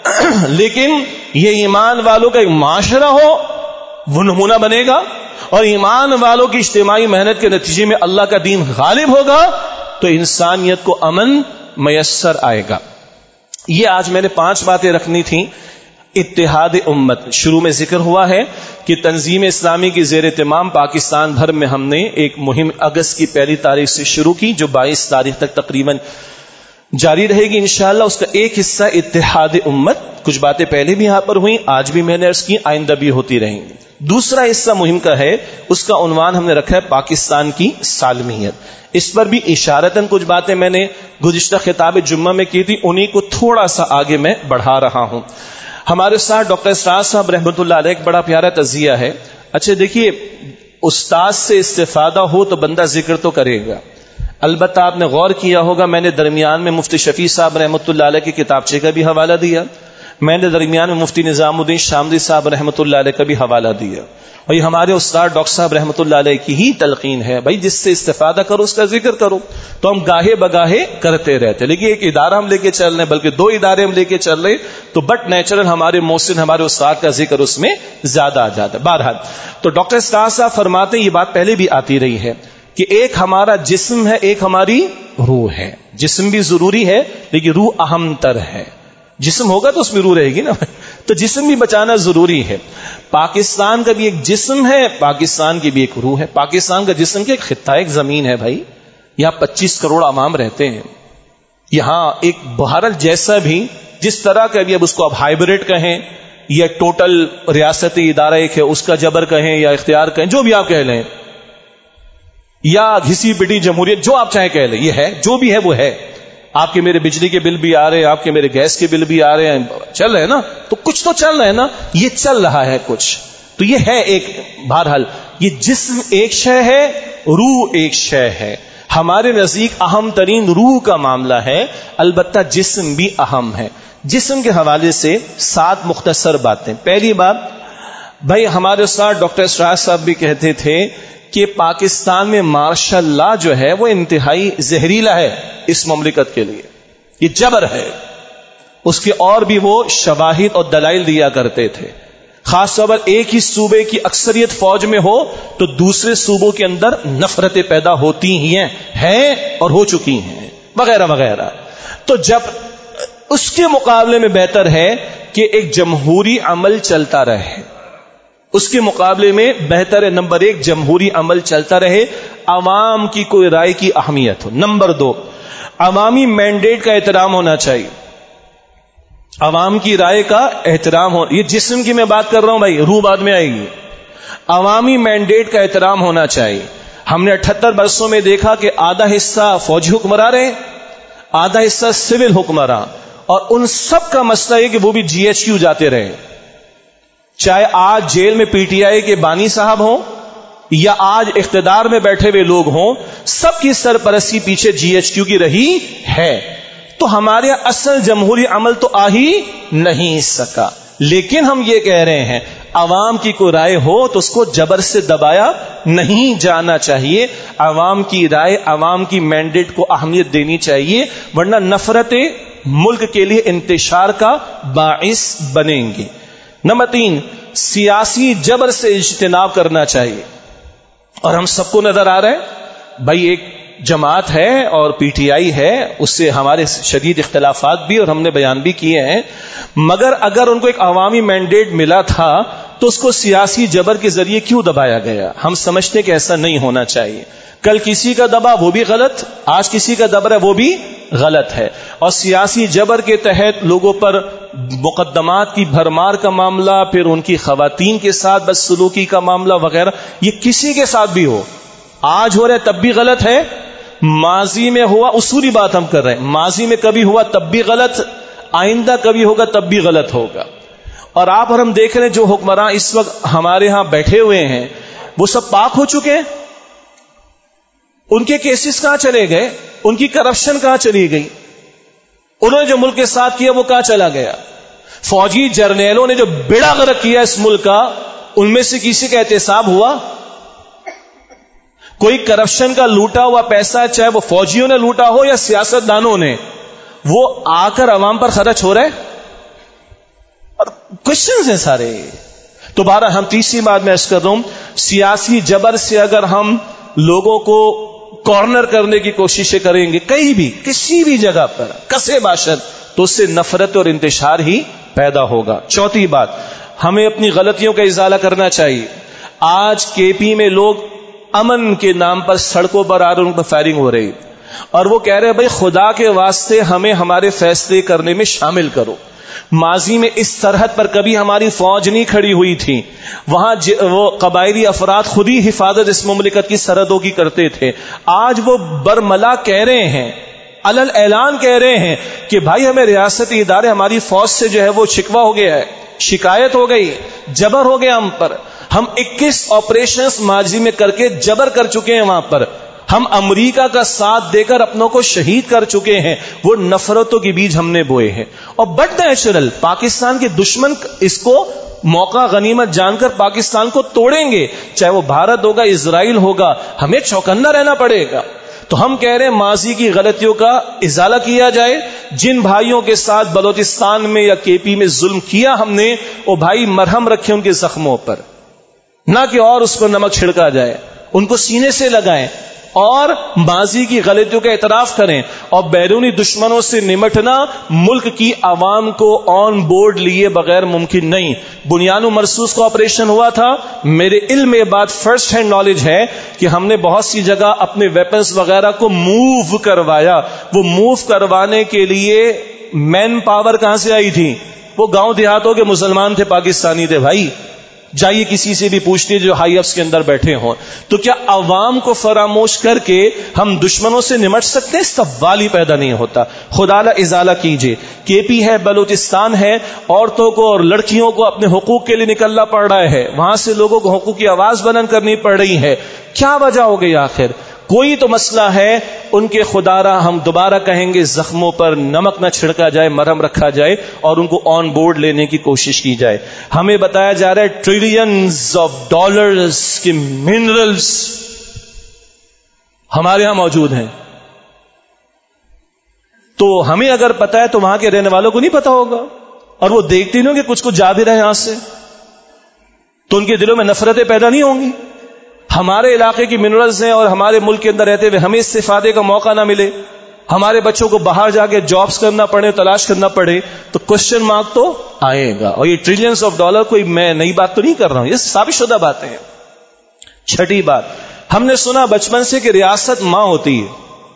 لیکن یہ ایمان والوں کا ایک معاشرہ ہو وہ نمونہ بنے گا، اور ایمان والوں کی اجتماعی محنت کے نتیجے میں اللہ کا دین غالب ہوگا تو انسانیت کو امن میسر آئے گا. یہ آج میں نے 5 باتیں رکھنی تھیں. اتحاد امت شروع میں ذکر ہوا ہے کہ تنظیم اسلامی کی زیر اہتمام پاکستان بھر میں ہم نے ایک مہم اگست کی 1 تاریخ سے شروع کی جو 22 تاریخ تک تقریباً جاری رہے گی انشاءاللہ. اس کا ایک حصہ اتحاد امت. کچھ باتیں پہلے بھی یہاں پر ہوئیں، آج بھی میں نے عرض کی، آئندہ بھی ہوتی رہیں گی. دوسرا حصہ مہم کا ہے، اس کا عنوان ہم نے رکھا ہے پاکستان کی سالمیت. اس پر بھی اشارتاً کچھ باتیں میں نے گزشتہ خطاب جمعہ میں کی تھی، انہی کو تھوڑا سا آگے میں بڑھا رہا ہوں. ہمارے ساتھ ڈاکٹر اسرار صاحب رحمۃ اللہ علیہ ایک بڑا پیارا تجزیہ ہے. اچھا دیکھیے، استاد سے استفادہ ہو تو بندہ ذکر تو کرے گا. البتہ آپ نے غور کیا ہوگا میں نے درمیان میں مفتی شفیع صاحب رحمۃ اللہ علیہ کے کتابچے کا بھی حوالہ دیا، میں نے درمیان میں مفتی نظام الدین شاملی صاحب رحمۃ اللہ علیہ کا بھی حوالہ دیا. اور یہ ہمارے استاد ڈاکٹر صاحب رحمۃ اللہ علیہ کی ہی تلقین ہے، بھائی جس سے استفادہ کرو اس کا ذکر کرو. تو ہم گاہے بگاہے کرتے رہتے، لیکن ایک ادارہ ہم لے کے چل رہے ہیں، بلکہ 2 ادارے ہم لے کے چل رہے، تو بٹ نیچرل ہمارے محسن ہمارے استاد کا ذکر اس میں زیادہ آ جاتا ہے. بہرحال تو ڈاکٹر اسرار صاحب فرماتے ہیں، یہ بات پہلے بھی آتی رہی ہے کہ ایک ہمارا جسم ہے، ایک ہماری روح ہے. جسم بھی ضروری ہے لیکن روح اہم تر ہے. جسم ہوگا تو اس میں روح رہے گی نا، تو جسم بھی بچانا ضروری ہے. پاکستان کا بھی ایک جسم ہے، پاکستان کی بھی ایک روح ہے. پاکستان کا جسم کے ایک خطہ، ایک زمین ہے بھائی، یہاں 25 کروڑ عوام رہتے ہیں. یہاں ایک بہرحال جیسا بھی جس طرح کا بھی، اب اس کو اب ہائیبریڈ کہیں یا ٹوٹل ریاستی ادارہ ایک ہے اس کا جبر کہیں یا اختیار کہیں، جو بھی آپ کہہ لیں، یا گھسی پٹی جمہوریت، جو آپ چاہیں کہہ لیں، یہ ہے، جو بھی ہے وہ ہے. آپ کے میرے بجلی کے بل بھی آ رہے ہیں، آپ کے میرے گیس کے بل بھی آ رہے ہیں، چل رہے ہیں نا، تو کچھ تو چل رہا ہے نا، یہ چل رہا ہے کچھ، تو یہ ہے ایک. بہرحال یہ جسم ایک شے ہے، روح ایک شے ہے. ہمارے نزدیک اہم ترین روح کا معاملہ ہے، البتہ جسم بھی اہم ہے. جسم کے حوالے سے 7 مختصر باتیں. پہلی بات، بھائی ہمارے ساتھ ڈاکٹر اسرار صاحب بھی کہتے تھے کہ پاکستان میں مارشل لا جو ہے وہ انتہائی زہریلا ہے اس مملکت کے لیے. یہ جبر ہے، اس کے اور بھی وہ شواہد اور دلائل دیا کرتے تھے. خاص طور پر ایک ہی صوبے کی اکثریت فوج میں ہو تو دوسرے صوبوں کے اندر نفرتیں پیدا ہوتی ہی ہیں اور ہو چکی ہیں وغیرہ وغیرہ. تو جب اس کے مقابلے میں بہتر ہے کہ ایک جمہوری عمل چلتا رہے. اس کے مقابلے میں بہتر ہے نمبر 1 جمہوری عمل چلتا رہے, عوام کی کوئی رائے کی اہمیت ہو. نمبر 2 عوامی مینڈیٹ کا احترام ہونا چاہیے. عوام کی رائے کا احترام ہو. یہ جسم کی میں بات کر رہا ہوں بھائی, روح بعد میں آئے گی. عوامی مینڈیٹ کا احترام ہونا چاہیے. ہم نے 78 برسوں میں دیکھا کہ آدھا حصہ فوجی حکمراں رہے, آدھا حصہ سول حکمراں, اور ان سب کا مسئلہ یہ کہ وہ بھی جی ایچ کیو جاتے رہے. چاہے آج جیل میں پی ٹی آئی کے بانی صاحب ہوں یا آج اقتدار میں بیٹھے ہوئے لوگ ہوں, سب کی سرپرستی پیچھے جی ایچ کیو کی رہی ہے. تو ہمارے اصل جمہوری عمل تو آ ہی نہیں سکا. لیکن ہم یہ کہہ رہے ہیں عوام کی کوئی رائے ہو تو اس کو جبر سے دبایا نہیں جانا چاہیے. عوام کی رائے, عوام کی مینڈیٹ کو اہمیت دینی چاہیے, ورنہ نفرتیں ملک کے لیے انتشار کا باعث بنیں گی. نمبر 3 سیاسی جبر سے اجتناب کرنا چاہیے. اور ہم سب کو نظر آ رہا ہے بھائی, ایک جماعت ہے اور پی ٹی آئی ہے, اس سے ہمارے شدید اختلافات بھی اور ہم نے بیان بھی کیے ہیں, مگر اگر ان کو ایک عوامی مینڈیٹ ملا تھا تو اس کو سیاسی جبر کے ذریعے کیوں دبایا گیا؟ ہم سمجھتے کہ ایسا نہیں ہونا چاہیے. کل کسی کا دبا وہ بھی غلط, آج کسی کا دبر ہے وہ بھی غلط ہے. اور سیاسی جبر کے تحت لوگوں پر مقدمات کی بھرمار کا معاملہ, پھر ان کی خواتین کے ساتھ بدسلوکی کا معاملہ وغیرہ, یہ کسی کے ساتھ بھی ہو, آج ہو رہا ہے تب بھی غلط ہے, ماضی میں ہوا, اصولی بات ہم کر رہے ہیں, ماضی میں کبھی ہوا تب بھی غلط, آئندہ کبھی ہوگا تب بھی غلط ہوگا. اور آپ اور ہم دیکھ رہے ہیں جو حکمراں اس وقت ہمارے ہاں بیٹھے ہوئے ہیں وہ سب پاک ہو چکے ہیں. ان کے کیسز کہاں چلے گئے؟ ان کی کرپشن کہاں چلی گئی؟ انہوں نے جو ملک کے ساتھ کیا وہ کہاں چلا گیا؟ فوجی جرنیلوں نے جو بیڑا غرق کیا اس ملک کا, ان میں سے کسی کا احتساب ہوا؟ کوئی کرپشن کا لوٹا ہوا پیسہ, چاہے وہ فوجیوں نے لوٹا ہو یا سیاست دانوں نے, وہ آ کر عوام پر خرچ ہو رہے؟ اور کوشچنز ہیں سارے. تو بہرحال ہم تیسری بات میں عرض کر رہا ہوں, سیاسی جبر سے اگر ہم لوگوں کو کارنر کرنے کی کوششیں کریں گے کہیں بھی کسی بھی جگہ پر کسے باشد, تو اس سے نفرت اور انتشار ہی پیدا ہوگا. چوتھی بات, ہمیں اپنی غلطیوں کا ازالہ کرنا چاہیے. آج کے پی میں لوگ امن کے نام پر سڑکوں پر آ رہے, ان پر فائرنگ ہو رہی, اور وہ کہہ رہے بھائی خدا کے واسطے ہمیں ہمارے فیصلے کرنے میں شامل کرو. ماضی میں اس سرحد پر کبھی ہماری فوج نہیں کھڑی ہوئی تھی, وہاں وہ قبائلی افراد خود ہی حفاظت اس مملکت کی سرحدوں کی کرتے تھے. آج وہ برملا کہہ رہے ہیں, علل اعلان کہہ رہے ہیں کہ بھائی ہمیں ریاستی ادارے ہماری فوج سے جو ہے وہ شکوہ ہو گیا ہے, شکایت ہو گئی, جبر ہو گیا ہم پر. ہم 21 آپریشنز ماضی میں کر کے جبر کر چکے ہیں وہاں پر. ہم امریکہ کا ساتھ دے کر اپنوں کو شہید کر چکے ہیں. وہ نفرتوں کے بیج ہم نے بوئے ہیں. اور بٹ نیچرل پاکستان کے دشمن اس کو موقع غنیمت جان کر پاکستان کو توڑیں گے, چاہے وہ بھارت ہوگا, اسرائیل ہوگا, ہمیں چوکنا رہنا پڑے گا. تو ہم کہہ رہے ہیں ماضی کی غلطیوں کا ازالہ کیا جائے. جن بھائیوں کے ساتھ بلوچستان میں یا کے پی میں ظلم کیا ہم نے, وہ بھائی مرہم رکھیں ان کے زخموں پر, نہ کہ اور اس پر نمک چھڑکا جائے. ان کو سینے سے لگائیں اور ماضی کی غلطیوں کا اعتراف کریں. اور بیرونی دشمنوں سے نمٹنا ملک کی عوام کو آن بورڈ لیے بغیر ممکن نہیں. بنیانو مرصوص کا آپریشن ہوا تھا, میرے علم میں بات فرسٹ ہینڈ نالج ہے کہ ہم نے بہت سی جگہ اپنے ویپنز وغیرہ کو موو کروایا. وہ موو کروانے کے لیے مین پاور کہاں سے آئی تھی؟ وہ گاؤں دیہاتوں کے مسلمان تھے, پاکستانی تھے. بھائی جائیے کسی سے بھی پوچھتے جو ہائی افس کے اندر بیٹھے ہوں. تو کیا عوام کو فراموش کر کے ہم دشمنوں سے نمٹ سکتے ہیں؟ سوال ہی پیدا نہیں ہوتا. خدا لا ازالہ کیجئے. کے پی ہے, بلوچستان ہے, عورتوں کو اور لڑکیوں کو اپنے حقوق کے لیے نکلنا پڑ رہا ہے, وہاں سے لوگوں کو حقوق کی آواز بلند کرنی پڑ رہی ہے. کیا وجہ ہو گئی آخر؟ کوئی تو مسئلہ ہے. ان کے خدا را ہم دوبارہ کہیں گے زخموں پر نمک نہ چھڑکا جائے, مرہم رکھا جائے اور ان کو آن بورڈ لینے کی کوشش کی جائے. ہمیں بتایا جا رہا ہے ٹریلینز آف ڈالرز کے منرلز ہمارے ہاں موجود ہیں. تو ہمیں اگر پتا ہے تو وہاں کے رہنے والوں کو نہیں پتا ہوگا، اور وہ دیکھتے نہیں ہوں کہ کچھ جا بھی رہے ہیں یہاں سے، تو ان کے دلوں میں نفرتیں پیدا نہیں ہوں گی. ہمارے علاقے کی منرلز ہیں اور ہمارے ملک کے اندر رہتے ہوئے ہمیں استفادے کا موقع نہ ملے، ہمارے بچوں کو باہر جا کے جابز کرنا پڑے، تلاش کرنا پڑے، تو کوشچن مارک تو آئے گا. اور یہ ٹریلینز آف ڈالر کوئی میں نئی بات تو نہیں کر رہا ہوں، یہ ثابت شدہ باتیں ہیں. چھٹی بات، ہم نے سنا بچپن سے کہ ریاست ماں ہوتی ہے.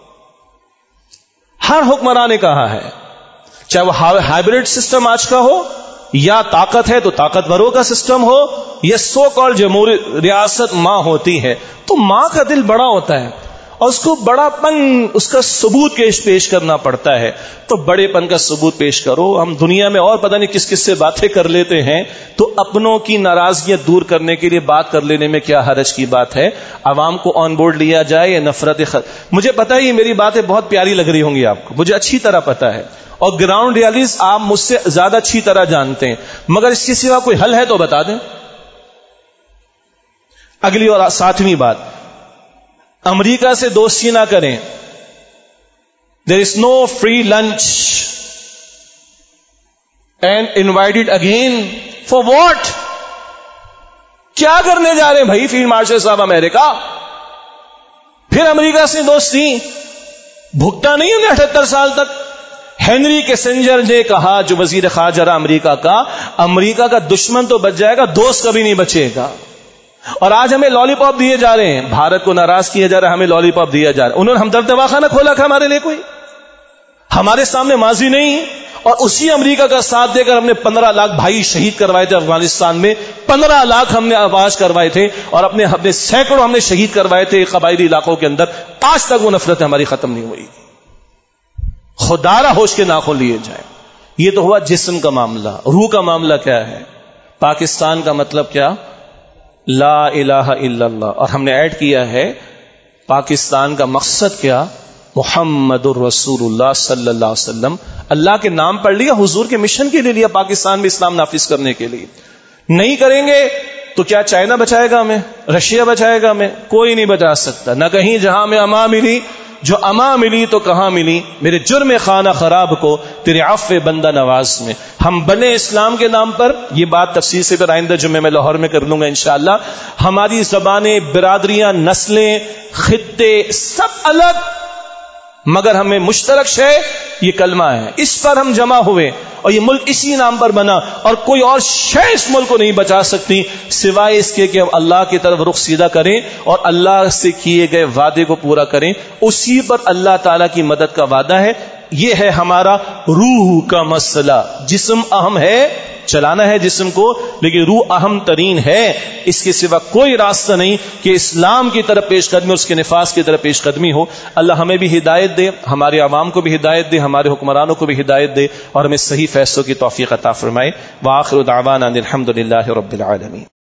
ہر حکمران نے کہا ہے، چاہے وہ ہائیبرڈ سسٹم آج کا ہو یا طاقت ہے تو طاقتوروں کا سسٹم ہو، یہ سو کال جمہوری ریاست ماں ہوتی ہے. تو ماں کا دل بڑا ہوتا ہے اور اس کو بڑا پن، اس کا ثبوت پیش کرنا پڑتا ہے. تو بڑے پن کا ثبوت پیش کرو. ہم دنیا میں اور پتہ نہیں کس کس سے باتیں کر لیتے ہیں، تو اپنوں کی ناراضگیاں دور کرنے کے لیے بات کر لینے میں کیا حرج کی بات ہے. عوام کو آن بورڈ لیا جائے یا نفرت مجھے پتا ہے یہ میری باتیں بہت پیاری لگ رہی ہوں گی آپ کو، مجھے اچھی طرح پتا ہے، اور گراؤنڈ ریالٹیز آپ مجھ سے زیادہ اچھی طرح جانتے ہیں، مگر اس کے سوا کوئی حل ہے تو بتا دیں. اگلی اور 7ویں بات، امریکہ سے دوستی نہ کریں. There is no free lunch and invited again for what؟ کیا کرنے جا رہے ہیں بھائی فیلڈ مارشل صاحب امریکہ؟ پھر امریکہ سے دوستی بھگتا نہیں ہوں گے 78 سال تک. ہینری کیسنجر نے کہا، جو وزیر خارجہ رہا امریکہ کا دشمن تو بچ جائے گا، دوست کبھی نہیں بچے گا. اور آج ہمیں لالی پاپ دیے جا رہے ہیں، بھارت کو ناراض کیا جا رہا ہے، ہمیں لالی پاپ دیا جا رہا ہے. انہوں نے ہمدرد دواخانہ کھولا تھا ہمارے لیے، کوئی ہمارے سامنے ماضی نہیں. اور اسی امریکہ کا ساتھ دے کر ہم نے 15 لاکھ بھائی شہید کروائے تھے افغانستان میں، 15 لاکھ ہم نے آواز کروائے تھے، اور اپنے سینکڑوں ہم نے شہید کروائے تھے قبائلی علاقوں کے اندر. آج تک وہ نفرت ہماری ختم نہیں ہوئی. خدارہ ہوش کے ناخن لیے جائیں. یہ تو ہوا جسم کا معاملہ. روح کا معاملہ کیا ہے؟ پاکستان کا مطلب کیا؟ لا الہ الا اللہ. اور ہم نے ایڈ کیا ہے پاکستان کا مقصد کیا؟ محمد الرسول اللہ صلی اللہ علیہ وسلم. اللہ کے نام پڑھ لیا، حضور کے مشن کے لیے لیا، پاکستان میں اسلام نافذ کرنے کے لیے. نہیں کریں گے تو کیا چائنا بچائے گا ہمیں؟ رشیا بچائے گا ہمیں؟ کوئی نہیں بچا سکتا. نہ کہیں جہاں میں اما ملی، جو اما ملی تو کہاں ملی، میرے جرم خانہ خراب کو تیرے عفو بندہ نواز میں. ہم بنے اسلام کے نام پر، یہ بات تفصیل سے پھر آئندہ جمعے میں لاہور میں کر لوں گا انشاءاللہ. ہماری زبانیں، برادریاں، نسلیں، خطے سب الگ، مگر ہمیں مشترک شے یہ کلمہ ہے. اس پر ہم جمع ہوئے اور یہ ملک اسی نام پر بنا، اور کوئی اور شے اس ملک کو نہیں بچا سکتی سوائے اس کے کہ ہم اللہ کی طرف رخ سیدھا کریں اور اللہ سے کیے گئے وعدے کو پورا کریں. اسی پر اللہ تعالی کی مدد کا وعدہ ہے. یہ ہے ہمارا روح کا مسئلہ. جسم اہم ہے، چلانا ہے جسم کو، لیکن روح اہم ترین ہے. اس کے سوا کوئی راستہ نہیں کہ اسلام کی طرف پیش قدمی اور اس کے نفاذ کی طرف پیش قدمی ہو. اللہ ہمیں بھی ہدایت دے، ہمارے عوام کو بھی ہدایت دے، ہمارے حکمرانوں کو بھی ہدایت دے، اور ہمیں صحیح فیصلوں کی توفیق عطا فرمائے. وآخر دعوانا ان الحمد للہ رب العالمین.